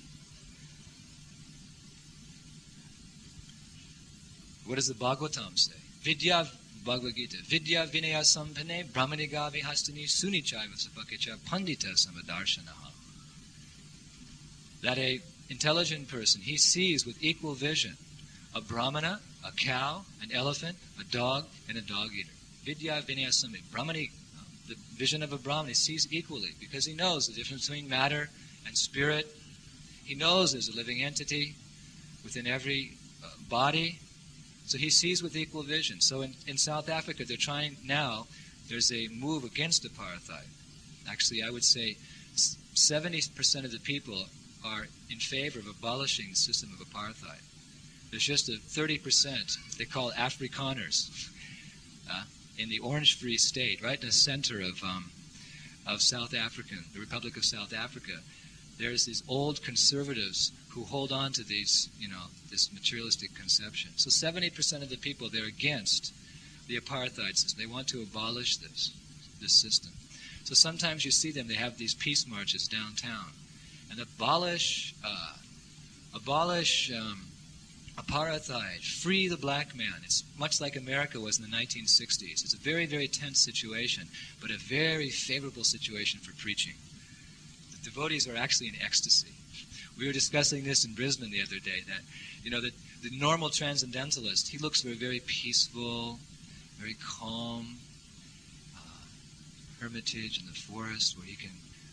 Speaker 2: What does the Bhagavatam say? Vidya Bhagavad Gita. Vidya vinaya sampane brahmaniga vihastani sunichaiva sapakecha pandita samadarshanaha. That a intelligent person, he sees with equal vision a brahmana, a cow, an elephant, a dog, and a dog eater. Vidya vinaya sampane. Brahmani, the vision of a brahman, he sees equally because he knows the difference between matter and spirit. He knows there's a living entity within every uh, body. So he sees with equal vision. So in, in South Africa, they're trying now, there's a move against apartheid. Actually, I would say seventy percent of the people are in favor of abolishing the system of apartheid. There's just a thirty percent they call Afrikaners uh, in the Orange Free State, right in the center of um, of South Africa, the Republic of South Africa. There's these old conservatives who hold on to these, you know, this materialistic conception. So seventy percent of the people, they're against the apartheid system. They want to abolish this, this system. So sometimes you see them, they have these peace marches downtown. And abolish, uh, abolish um, apartheid, free the black man. It's much like America was in the nineteen sixties. It's a very, very tense situation, but a very favorable situation for preaching. The devotees are actually in ecstasy. We were discussing this in Brisbane the other day, that, you know, the, the normal transcendentalist, he looks for a very peaceful, very calm uh, hermitage in the forest where he can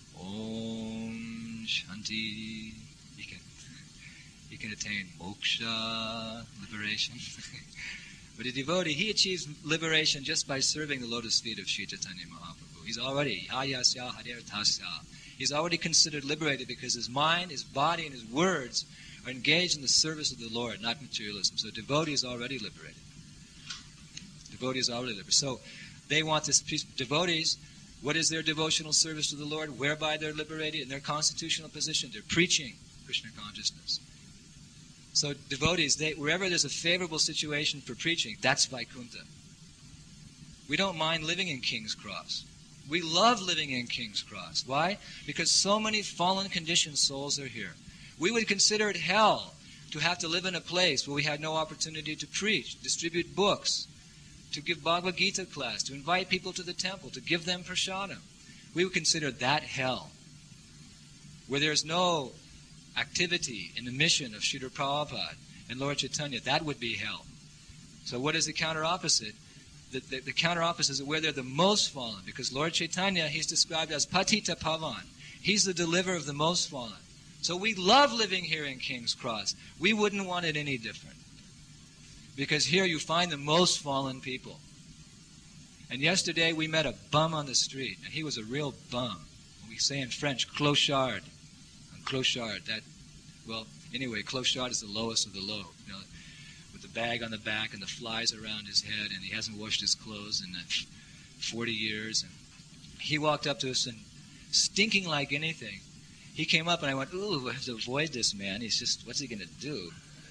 Speaker 2: Om Shanti, he can, he can attain moksha, liberation. But a devotee, he achieves liberation just by serving the lotus feet of Sri Chaitanya Mahaprabhu. He's already, Hayasya Harir Tasya. He's already considered liberated because his mind, his body, and his words are engaged in the service of the Lord, not materialism. So devotee is already liberated. Devotee is already liberated. So they want this peace. Devotees, what is their devotional service to the Lord? Whereby they're liberated in their constitutional position. They're preaching Krishna consciousness. So devotees, they, wherever there's a favorable situation for preaching, that's Vaikuntha. We don't mind living in King's Cross. We love living in King's Cross. Why? Because so many fallen conditioned souls are here. We would consider it hell to have to live in a place where we had no opportunity to preach, distribute books, to give Bhagavad Gita class, to invite people to the temple, to give them prasadam. We would consider that hell. Where there's no activity in the mission of Srila Prabhupada and Lord Chaitanya, that would be hell. So what is the counter-opposite? The, the, the counter-opposite is where they're the most fallen, because Lord Chaitanya, he's described as Patita Pavan. He's the deliverer of the most fallen. So we love living here in King's Cross. We wouldn't want it any different. Because here you find the most fallen people. And yesterday we met a bum on the street, and he was a real bum. We say in French, clochard. And clochard, that, well, anyway, clochard is the lowest of the low. You know, with the bag on the back and the flies around his head, and he hasn't washed his clothes in forty years. And he walked up to us and stinking like anything. He came up and I went, ooh, I have to avoid this man. He's just, what's he going to do?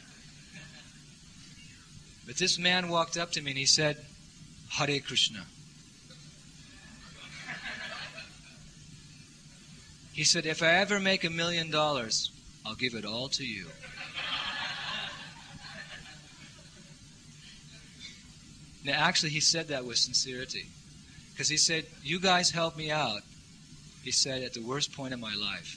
Speaker 2: But this man walked up to me and he said, Hare Krishna. He said, if I ever make a million dollars, I'll give it all to you. Now, actually, he said that with sincerity. Because he said, you guys helped me out, he said, at the worst point of my life.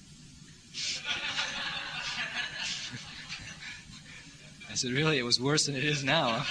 Speaker 2: I said, really, it was worse than it is now.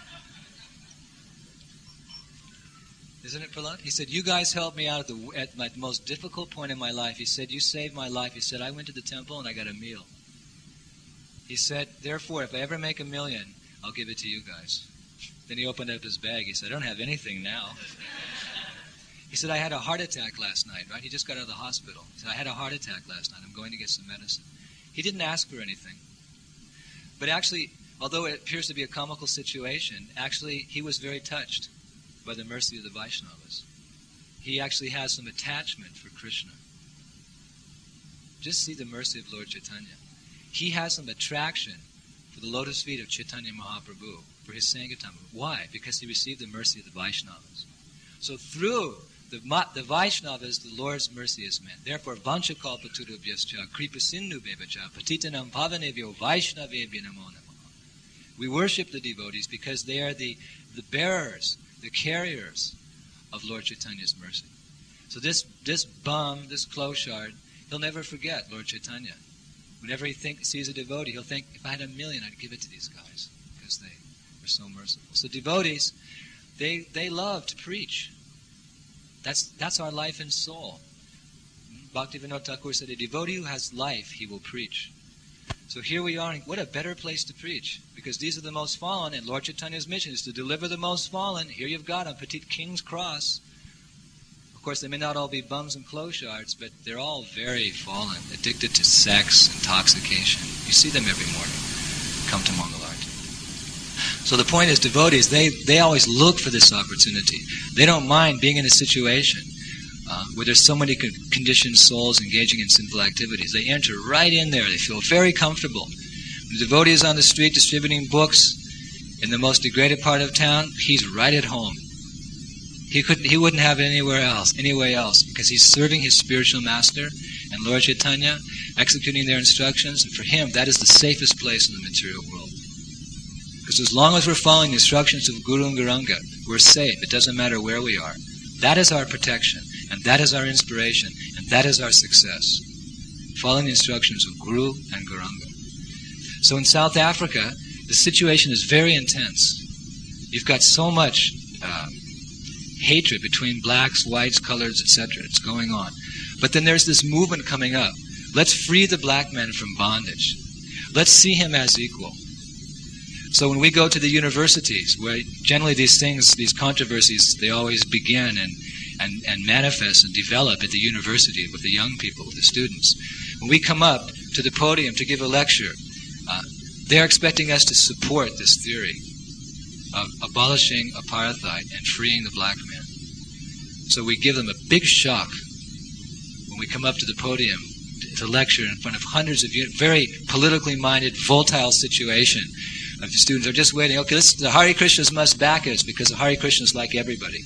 Speaker 2: Isn't it, Prahlad? He said, you guys helped me out at the at my most difficult point in my life. He said, you saved my life. He said, I went to the temple and I got a meal. He said, therefore, if I ever make a million, I'll give it to you guys. Then he opened up his bag. He said, I don't have anything now. He said, I had a heart attack last night, right? He just got out of the hospital. He said, I had a heart attack last night. I'm going to get some medicine. He didn't ask for anything. But actually, although it appears to be a comical situation, actually he was very touched by the mercy of the Vaishnavas. He actually has some attachment for Krishna. Just see the mercy of Lord Chaitanya. He has some attraction for the lotus feet of Chaitanya Mahaprabhu, for his Sankirtan. Why? Because he received the mercy of the Vaishnavas. So through the, the Vaishnavas, the Lord's mercy is meant. Therefore, Vanchakalpaturubhyascha, Kripasinnu Bevacha, Patitanam Pavanebhyo Vaishnavebhya Namo Namaha. We worship the devotees because they are the, the bearers, the carriers of Lord Chaitanya's mercy. So this, this bum, this clochard, he'll never forget Lord Chaitanya. Whenever he think, sees a devotee, he'll think, if I had a million, I'd give it to these guys because they were so merciful. So devotees, they, they love to preach. That's, that's our life and soul. Bhaktivinoda Thakur said, a devotee who has life, he will preach. So here we are. What a better place to preach, because these are the most fallen, and Lord Chaitanya's mission is to deliver the most fallen. Here you've got them, Petit King's Cross. Of course, they may not all be bums and clochards, but they're all very fallen, addicted to sex, intoxication. You see them every morning. Come to Mangalarti. So the point is, devotees, they, they always look for this opportunity. They don't mind being in a situation uh, where there's so many con- conditioned souls engaging in sinful activities. They enter right in there. They feel very comfortable. The devotee is on the street distributing books in the most degraded part of town. He's right at home. He couldn't. He wouldn't have it anywhere else, anywhere else, because he's serving his spiritual master and Lord Chaitanya, executing their instructions. And for him, that is the safest place in the material world. Because as long as we're following the instructions of Guru and Gauranga, we're safe. It doesn't matter where we are. That is our protection, and that is our inspiration, and that is our success. Following the instructions of Guru and Gauranga. So in South Africa, the situation is very intense. You've got so much uh, hatred between blacks, whites, coloreds, et cetera. It's going on. But then there's this movement coming up. Let's free the black man from bondage. Let's see him as equal. So when we go to the universities, where generally these things, these controversies, they always begin and, and, and manifest and develop at the university with the young people, with the students. When we come up to the podium to give a lecture, uh, they're expecting us to support this theory of abolishing apartheid and freeing the black man. So we give them a big shock when we come up to the podium to lecture in front of hundreds of very politically minded, volatile situation. The students are just waiting. Okay, listen, the Hare Krishnas must back us because the Hare Krishnas like everybody.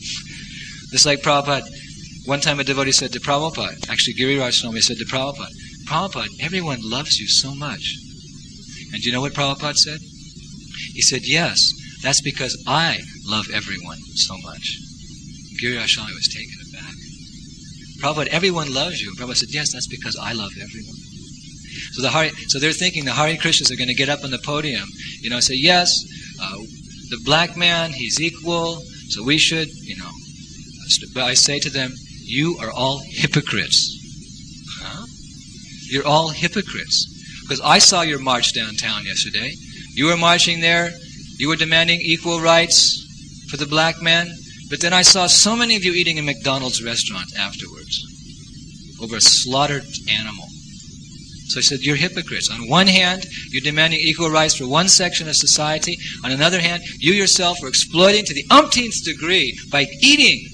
Speaker 2: Just like Prabhupada. One time a devotee said to Prabhupada, actually Giriraj Swami said to Prabhupada, Prabhupada, everyone loves you so much. And do you know what Prabhupada said? He said, yes, that's because I love everyone so much. Giriraj Swami was taken aback. Prabhupada, everyone loves you. And Prabhupada said, yes, that's because I love everyone. So the Hare, so they're thinking the Hare Krishnas are going to get up on the podium, you know, say, yes, uh, the black man, he's equal, so we should, you know. But I say to them, you are all hypocrites. Huh? You're all hypocrites. Because I saw your march downtown yesterday. You were marching there. You were demanding equal rights for the black man. But then I saw so many of you eating in McDonald's restaurant afterwards over a slaughtered animal. So I said, you're hypocrites. On one hand, you're demanding equal rights for one section of society. On another hand, you yourself are exploiting to the umpteenth degree by eating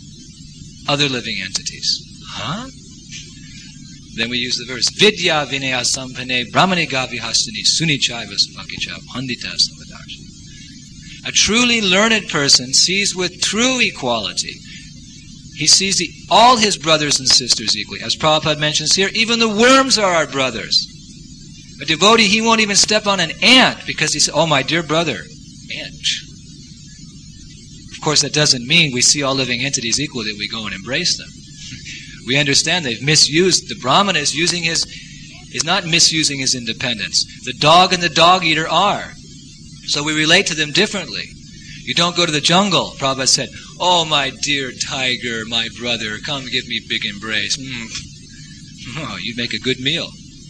Speaker 2: other living entities. Huh? Then we use the verse, Vidya vinaya sampane brahmani gavi hastani sunichaiva savakicha pandita savadarshana. A truly learned person sees with true equality. He sees the, all his brothers and sisters equally. As Prabhupada mentions here, even the worms are our brothers. A devotee, he won't even step on an ant because he says, oh, my dear brother, ant. Of course, that doesn't mean we see all living entities equal, that we go and embrace them. We understand they've misused, the Brahmana is using his, is not misusing his independence. The dog and the dog eater are. So we relate to them differently. You don't go to the jungle, Prabhupada said, oh, my dear tiger, my brother, come give me a big embrace. Mm. Oh, you'd make a good meal.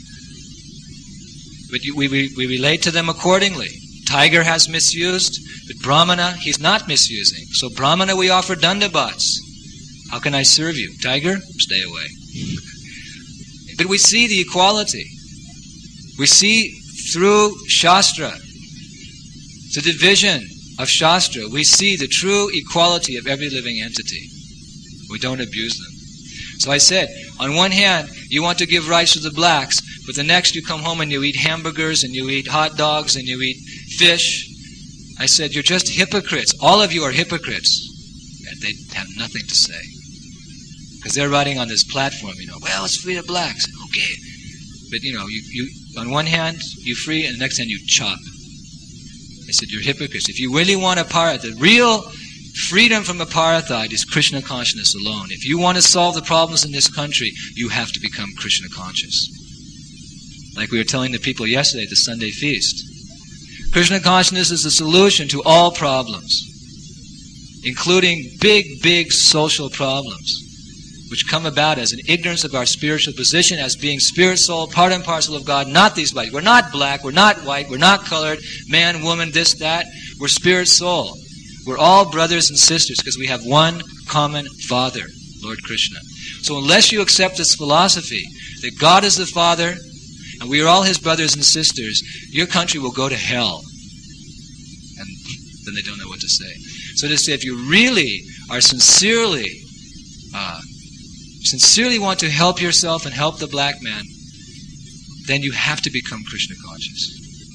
Speaker 2: But you, we, we, we relate to them accordingly. Tiger has misused, but Brahmana, he's not misusing. So Brahmana, we offer dandabats. How can I serve you? Tiger, stay away. But we see the equality. We see through Shastra, the division of Shastra, we see the true equality of every living entity. We don't abuse them. So I said, on one hand, you want to give rights to the blacks, but the next you come home and you eat hamburgers and you eat hot dogs and you eat fish. I said, you're just hypocrites. All of you are hypocrites. And they have nothing to say. Because they're riding on this platform, you know, well, let's free the blacks. Okay. But, you know, you, you on one hand, you free, and the next hand you chop. I said, you're hypocrites. If you really want apartheid, the real freedom from apartheid is Krishna consciousness alone. If you want to solve the problems in this country, you have to become Krishna conscious. Like we were telling the people yesterday at the Sunday feast. Krishna consciousness is the solution to all problems, including big, big social problems. which come about as an ignorance of our spiritual position as being spirit, soul, part and parcel of God, not these bodies. We're not black, we're not white, we're not colored, man, woman, this, that. We're spirit, soul. We're all brothers and sisters because we have one common Father, Lord Krishna. So unless you accept this philosophy that God is the Father and we are all His brothers and sisters, your country will go to hell. And then they don't know what to say. So to say, if you really are sincerely, uh, sincerely want to help yourself and help the black man, then you have to become Krishna conscious.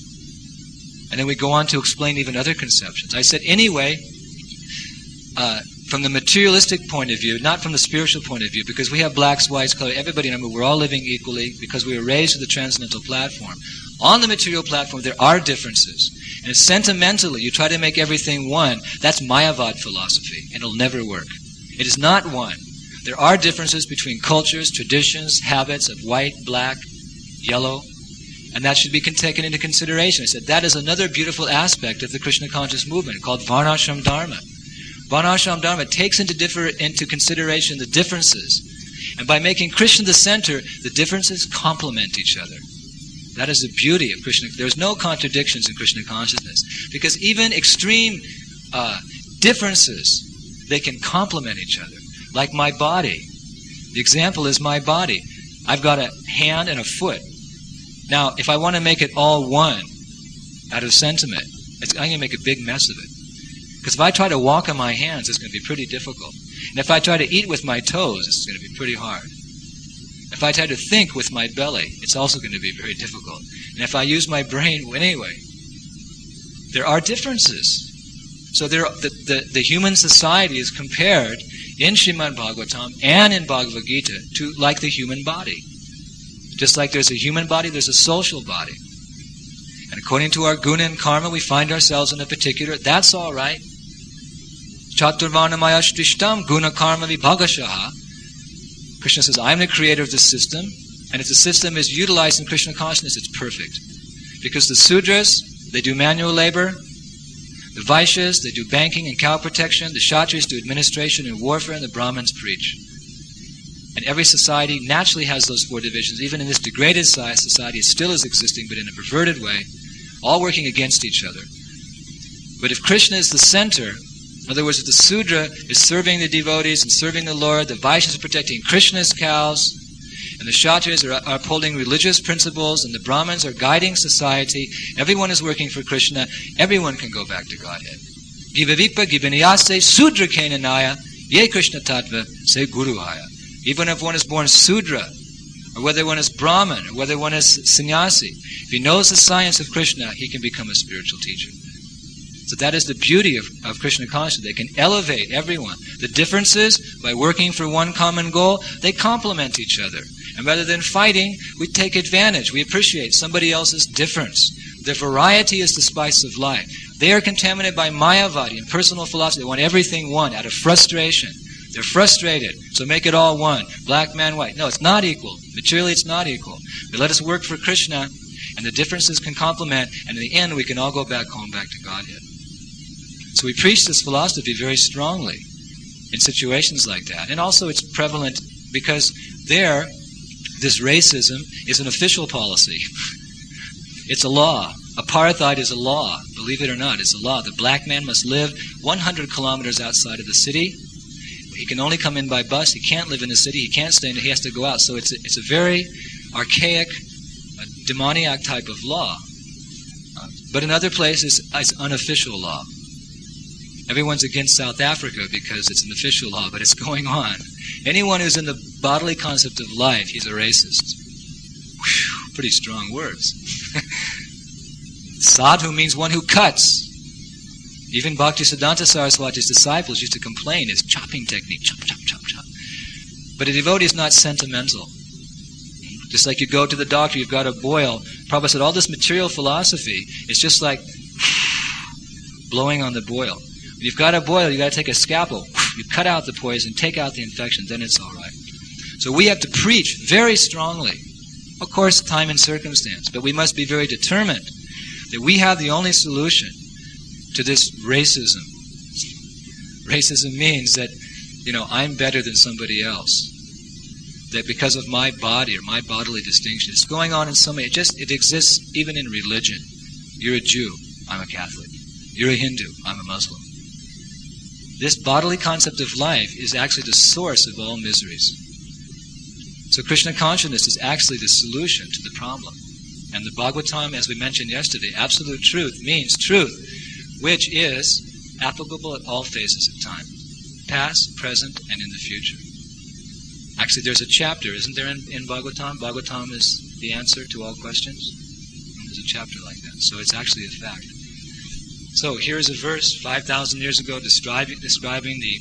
Speaker 2: And then we go on to explain even other conceptions. I said, anyway, uh, from the materialistic point of view, not from the spiritual point of view, because we have blacks, whites, colored, everybody, remember, we're all living equally because we were raised to the transcendental platform. On the material platform, there are differences. And sentimentally, you try to make everything one. That's Mayavad philosophy, and it'll never work. It is not one. There are differences between cultures, traditions, habits of white, black, yellow, and that should be taken into consideration. I said that is another beautiful aspect of the Krishna conscious movement called Varnashram Dharma. Varnashram Dharma takes into, differ, into consideration the differences. And by making Krishna the center, the differences complement each other. That is the beauty of Krishna. There's no contradictions in Krishna consciousness. Because even extreme uh, differences, they can complement each other. Like my body. The example is my body. I've got a hand and a foot. Now, if I want to make it all one, out of sentiment, it's, I'm going to make a big mess of it. Because if I try to walk on my hands, it's going to be pretty difficult. And if I try to eat with my toes, it's going to be pretty hard. If I try to think with my belly, it's also going to be very difficult. And if I use my brain anyway, there are differences. So there, the, the, the human society is compared in Srimad Bhagavatam and in Bhagavad Gita to like the human body. Just like there's a human body, there's a social body. And according to our guna and karma, we find ourselves in a particular, that's all right. Chaturvarnamaya shrishtam guna karma vibhagashaha. Krishna says, I'm the creator of this system, and if the system is utilized in Krishna consciousness, it's perfect. Because the Sudras, they do manual labor, the Vaishyas, they do banking and cow protection, the Kshatriyas do administration and warfare, and the Brahmins preach. And every society naturally has those four divisions. Even in this degraded society, it still is existing, but in a perverted way, all working against each other. But if Krishna is the center, in other words, if the Sudra is serving the devotees and serving the Lord, the Vaishyas are protecting Krishna's cows, and the Kshatriyas are, are upholding religious principles, and the Brahmins are guiding society, everyone is working for Krishna, everyone can go back to Godhead. Givavipa givinayase sudra kenanaya ye Krishna tattva se guruhaya. Even if one is born Sudra, or whether one is Brahmin, or whether one is sannyasi, if he knows the science of Krishna, he can become a spiritual teacher. So that is the beauty of, of Krishna consciousness. They can elevate everyone. The differences, by working for one common goal, they complement each other. And rather than fighting, we take advantage. We appreciate somebody else's difference. The variety is the spice of life. They are contaminated by Mayavadi and personal philosophy. They want everything one out of frustration. They're frustrated, so make it all one. Black, man, white. No, it's not equal. Materially, it's not equal. But let us work for Krishna, and the differences can complement, and in the end, we can all go back home, back to Godhead. So we preach this philosophy very strongly in situations like that. And also it's prevalent because there, this racism is an official policy. It's a law. Apartheid is a law. Believe it or not, it's a law. The black man must live one hundred kilometers outside of the city. He can only come in by bus. He can't live in the city. He can't stay in it. He has to go out. So it's a, it's a very archaic, uh, demoniac type of law. Uh, but in other places, it's unofficial law. Everyone's against South Africa because it's an official law, but it's going on. Anyone who's in the bodily concept of life, he's a racist. Whew, pretty strong words. Sadhu means one who cuts. Even Bhaktisiddhanta Saraswati's disciples used to complain his chopping technique, chop, chop, chop, chop. But a devotee is not sentimental. Just like you go to the doctor, you've got a boil. Prabhupada said all this material philosophy is just like blowing on the boil. When you've got a boil, you've got to take a scalpel. You cut out the poison, take out the infection, then it's all right. So we have to preach very strongly. Of course, time and circumstance. But we must be very determined that we have the only solution to this racism. Racism means that, you know, I'm better than somebody else. that because of my body or my bodily distinction, it's going on in so many, it just, it exists even in religion. You're a Jew, I'm a Catholic. You're a Hindu, I'm a Muslim. This bodily concept of life is actually the source of all miseries. So Krishna consciousness is actually the solution to the problem. And the Bhagavatam, as we mentioned yesterday, absolute truth means truth, which is applicable at all phases of time, past, present, and in the future. Actually, there's a chapter, isn't there, in, in Bhagavatam? Bhagavatam is the answer to all questions. And there's a chapter like that. So it's actually a fact. So here's a verse five thousand years ago describing, describing the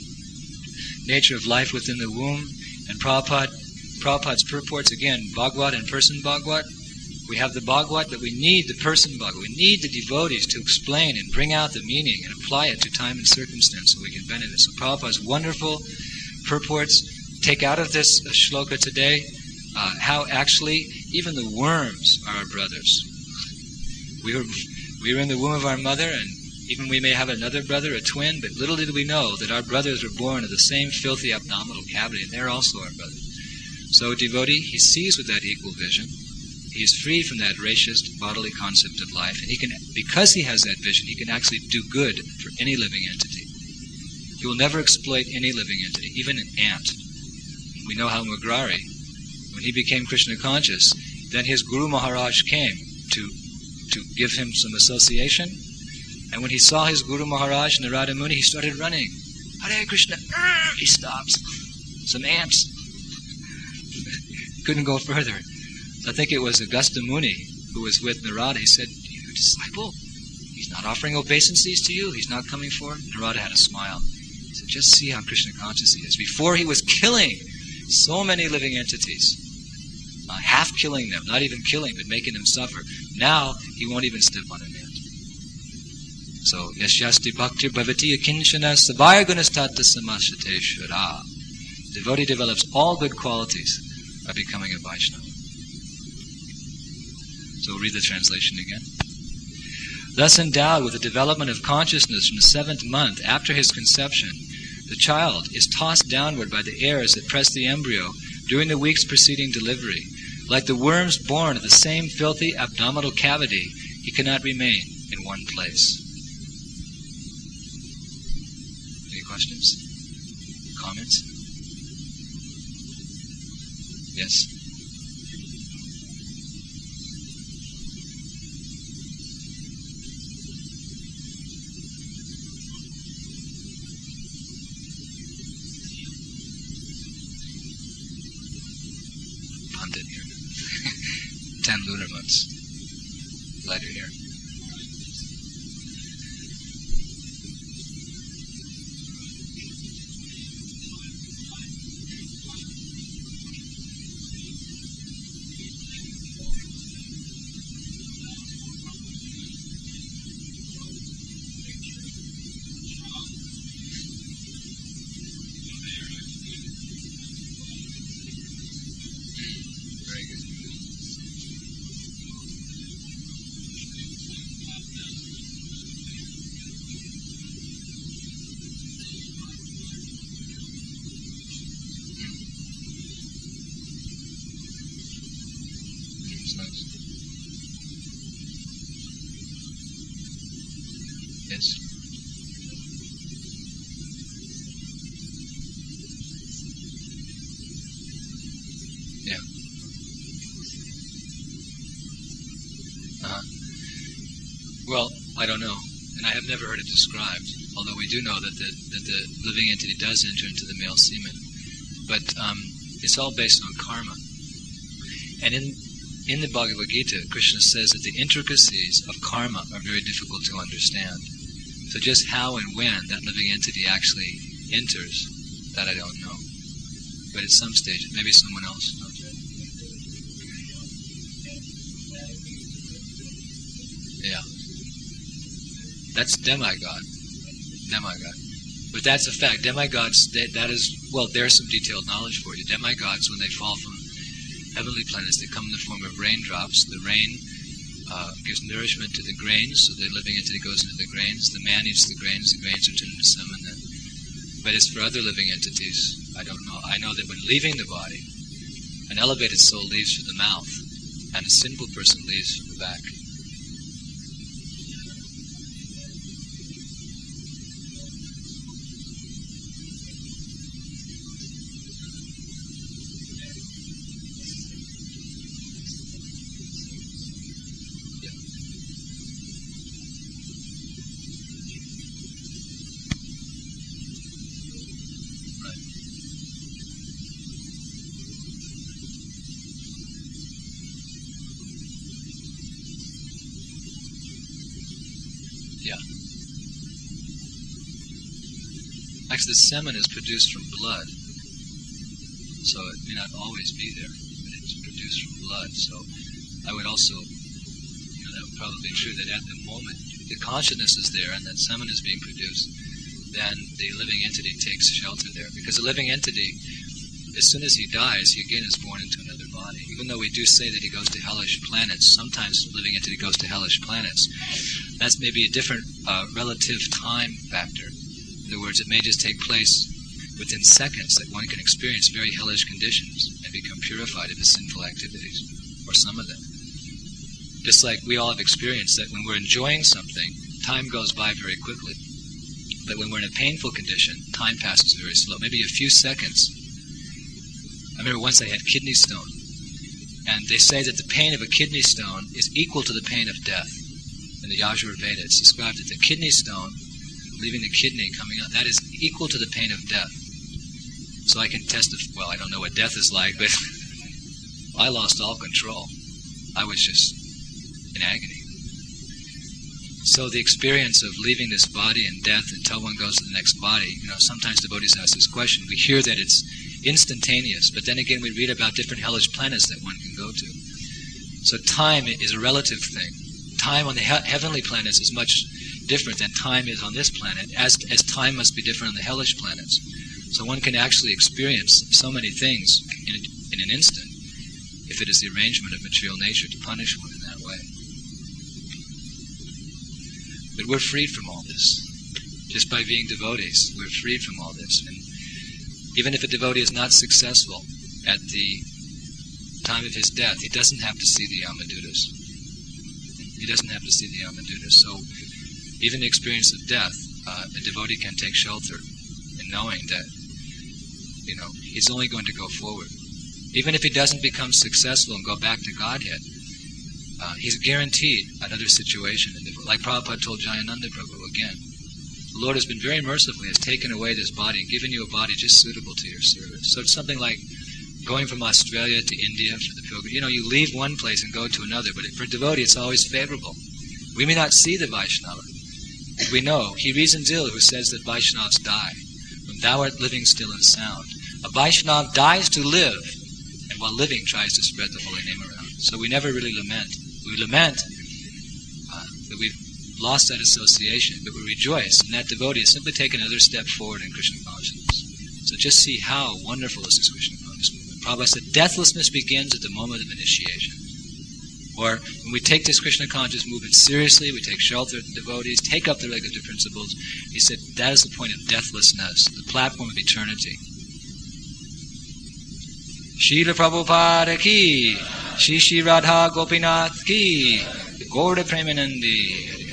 Speaker 2: nature of life within the womb. And Prabhupada, Prabhupada's purports, again, Bhagavad and person Bhagavad. We have the Bhagavad, but we need the person Bhagavad. We need the devotees to explain and bring out the meaning and apply it to time and circumstance so we can benefit. So Prabhupada's wonderful purports take out of this shloka today uh, how actually even the worms are our brothers. We were, we were in the womb of our mother, and even we may have another brother, a twin, but little did we know that our brothers were born of the same filthy abdominal cavity, and they're also our brothers. So devotee, he sees with that equal vision. He is free from that racist bodily concept of life, and he can, because he has that vision, he can actually do good for any living entity. He will never exploit any living entity, even an ant. We know how Mugrari, when he became Krishna conscious, then his Guru Maharaj came to, to give him some association. And when he saw his Guru Maharaj, Narada Muni, he started running. Hare Krishna, he stops. Some ants. Couldn't go further. I think it was Augusta Muni who was with Narada. He said, "Your disciple, he's not offering obeisances to you. He's not coming forward." Narada had a smile. He said, "Just see how Krishna conscious he is." Before he was killing so many living entities, uh, half killing them, not even killing, but making them suffer. Now he won't even step on an ant. So, Yashyasti Bhaktir Bhavati Akinshana Savaya Gunastata Samashate Shura. Devotee develops all good qualities by becoming a Vaishnava. So we'll read the translation again. Thus endowed with the development of consciousness from the seventh month after his conception, the child is tossed downward by the airs that press the embryo during the weeks preceding delivery. Like the worms born of the same filthy abdominal cavity, he cannot remain in one place. Any questions? Comments? Yes? Pundit here. Ten lunar months. Glad you're here. Yes. Yeah. Uh-huh. Well, I don't know, and I have never heard it described. Although we do know that the that the living entity does enter into the male semen, but um, it's all based on karma. And in in the Bhagavad Gita, Krishna says that the intricacies of karma are very difficult to understand. So just how and when that living entity actually enters, that I don't know. But at some stage, maybe someone else. Yeah. That's demigod. Demigod. But that's a fact. Demigods, that, that is, well, there's some detailed knowledge for you. Demigods, when they fall from heavenly planets, they come in the form of raindrops. The rain uh, gives nourishment to the grains, so the living entity goes into the grains. The man eats the grains, the grains are turned into semen. Then. But as for other living entities, I don't know. I know that when leaving the body, An elevated soul leaves through the mouth, and a sinful person leaves from the back. Yeah. Actually, the semen is produced from blood, so it may not always be there, but it's produced from blood. So I would also, you know, that would probably be true that at the moment the consciousness is there and that semen is being produced, then the living entity takes shelter there. Because the living entity, as soon as he dies, he again is born into another body. Even though we do say that he goes to hellish planets, sometimes the living entity goes to hellish planets. That's maybe a different uh, relative time factor. In other words, it may just take place within seconds that one can experience very hellish conditions and become purified of his sinful activities, or some of them. Just like we all have experienced that when we're enjoying something, time goes by very quickly. But when we're in a painful condition, time passes very slow, maybe a few seconds. I remember once I had kidney stone, and they say that the pain of a kidney stone is equal to the pain of death. In the Yajur Veda, it's described that the kidney stone, leaving the kidney coming out, that is equal to the pain of death. So I can testify, well, I don't know what death is like, but I lost all control. I was just in agony. So the experience of leaving this body and death until one goes to the next body, you know, sometimes devotees ask this question. We hear that it's instantaneous, but then again we read about different hellish planets that one can go to. So time is a relative thing. Time on the he- heavenly planets is much different than time is on this planet, as as time must be different on the hellish planets. So one can actually experience so many things in, a, in an instant if it is the arrangement of material nature to punish one in that way. But we're freed from all this. Just by being devotees, we're freed from all this. And even if a devotee is not successful at the time of his death, he doesn't have to see the Yamadutas. He doesn't have to see the Yamadutas. So even the experience of death, uh, a devotee can take shelter in knowing that, you know, he's only going to go forward. Even if he doesn't become successful and go back to Godhead, uh, he's guaranteed another situation. Like Prabhupada told Jayananda Prabhu again, the Lord has been very merciful. He has taken away this body and given you a body just suitable to your service. So it's something like going from Australia to India for the pilgrim. You know, you leave one place and go to another, but for a devotee it's always favorable. We may not see the Vaishnava, but we know, he reasons ill who says that Vaishnavas die when thou art living still and sound. A Vaishnav dies to live, and while living tries to spread the holy name around. So we never really lament. We lament uh, that we've lost that association, but we rejoice, and that devotee has simply taken another step forward in Krishna consciousness. So just see how wonderful is this Krishna consciousness movement. Prabhupada said, deathlessness begins at the moment of initiation. Or when we take this Krishna consciousness movement seriously, we take shelter of the devotees, take up the regulative principles, he said that is the point of deathlessness, the platform of eternity. Srila Prabhupada ki, Shri Shri Radha Gopinath ki, Gaura Premanandi.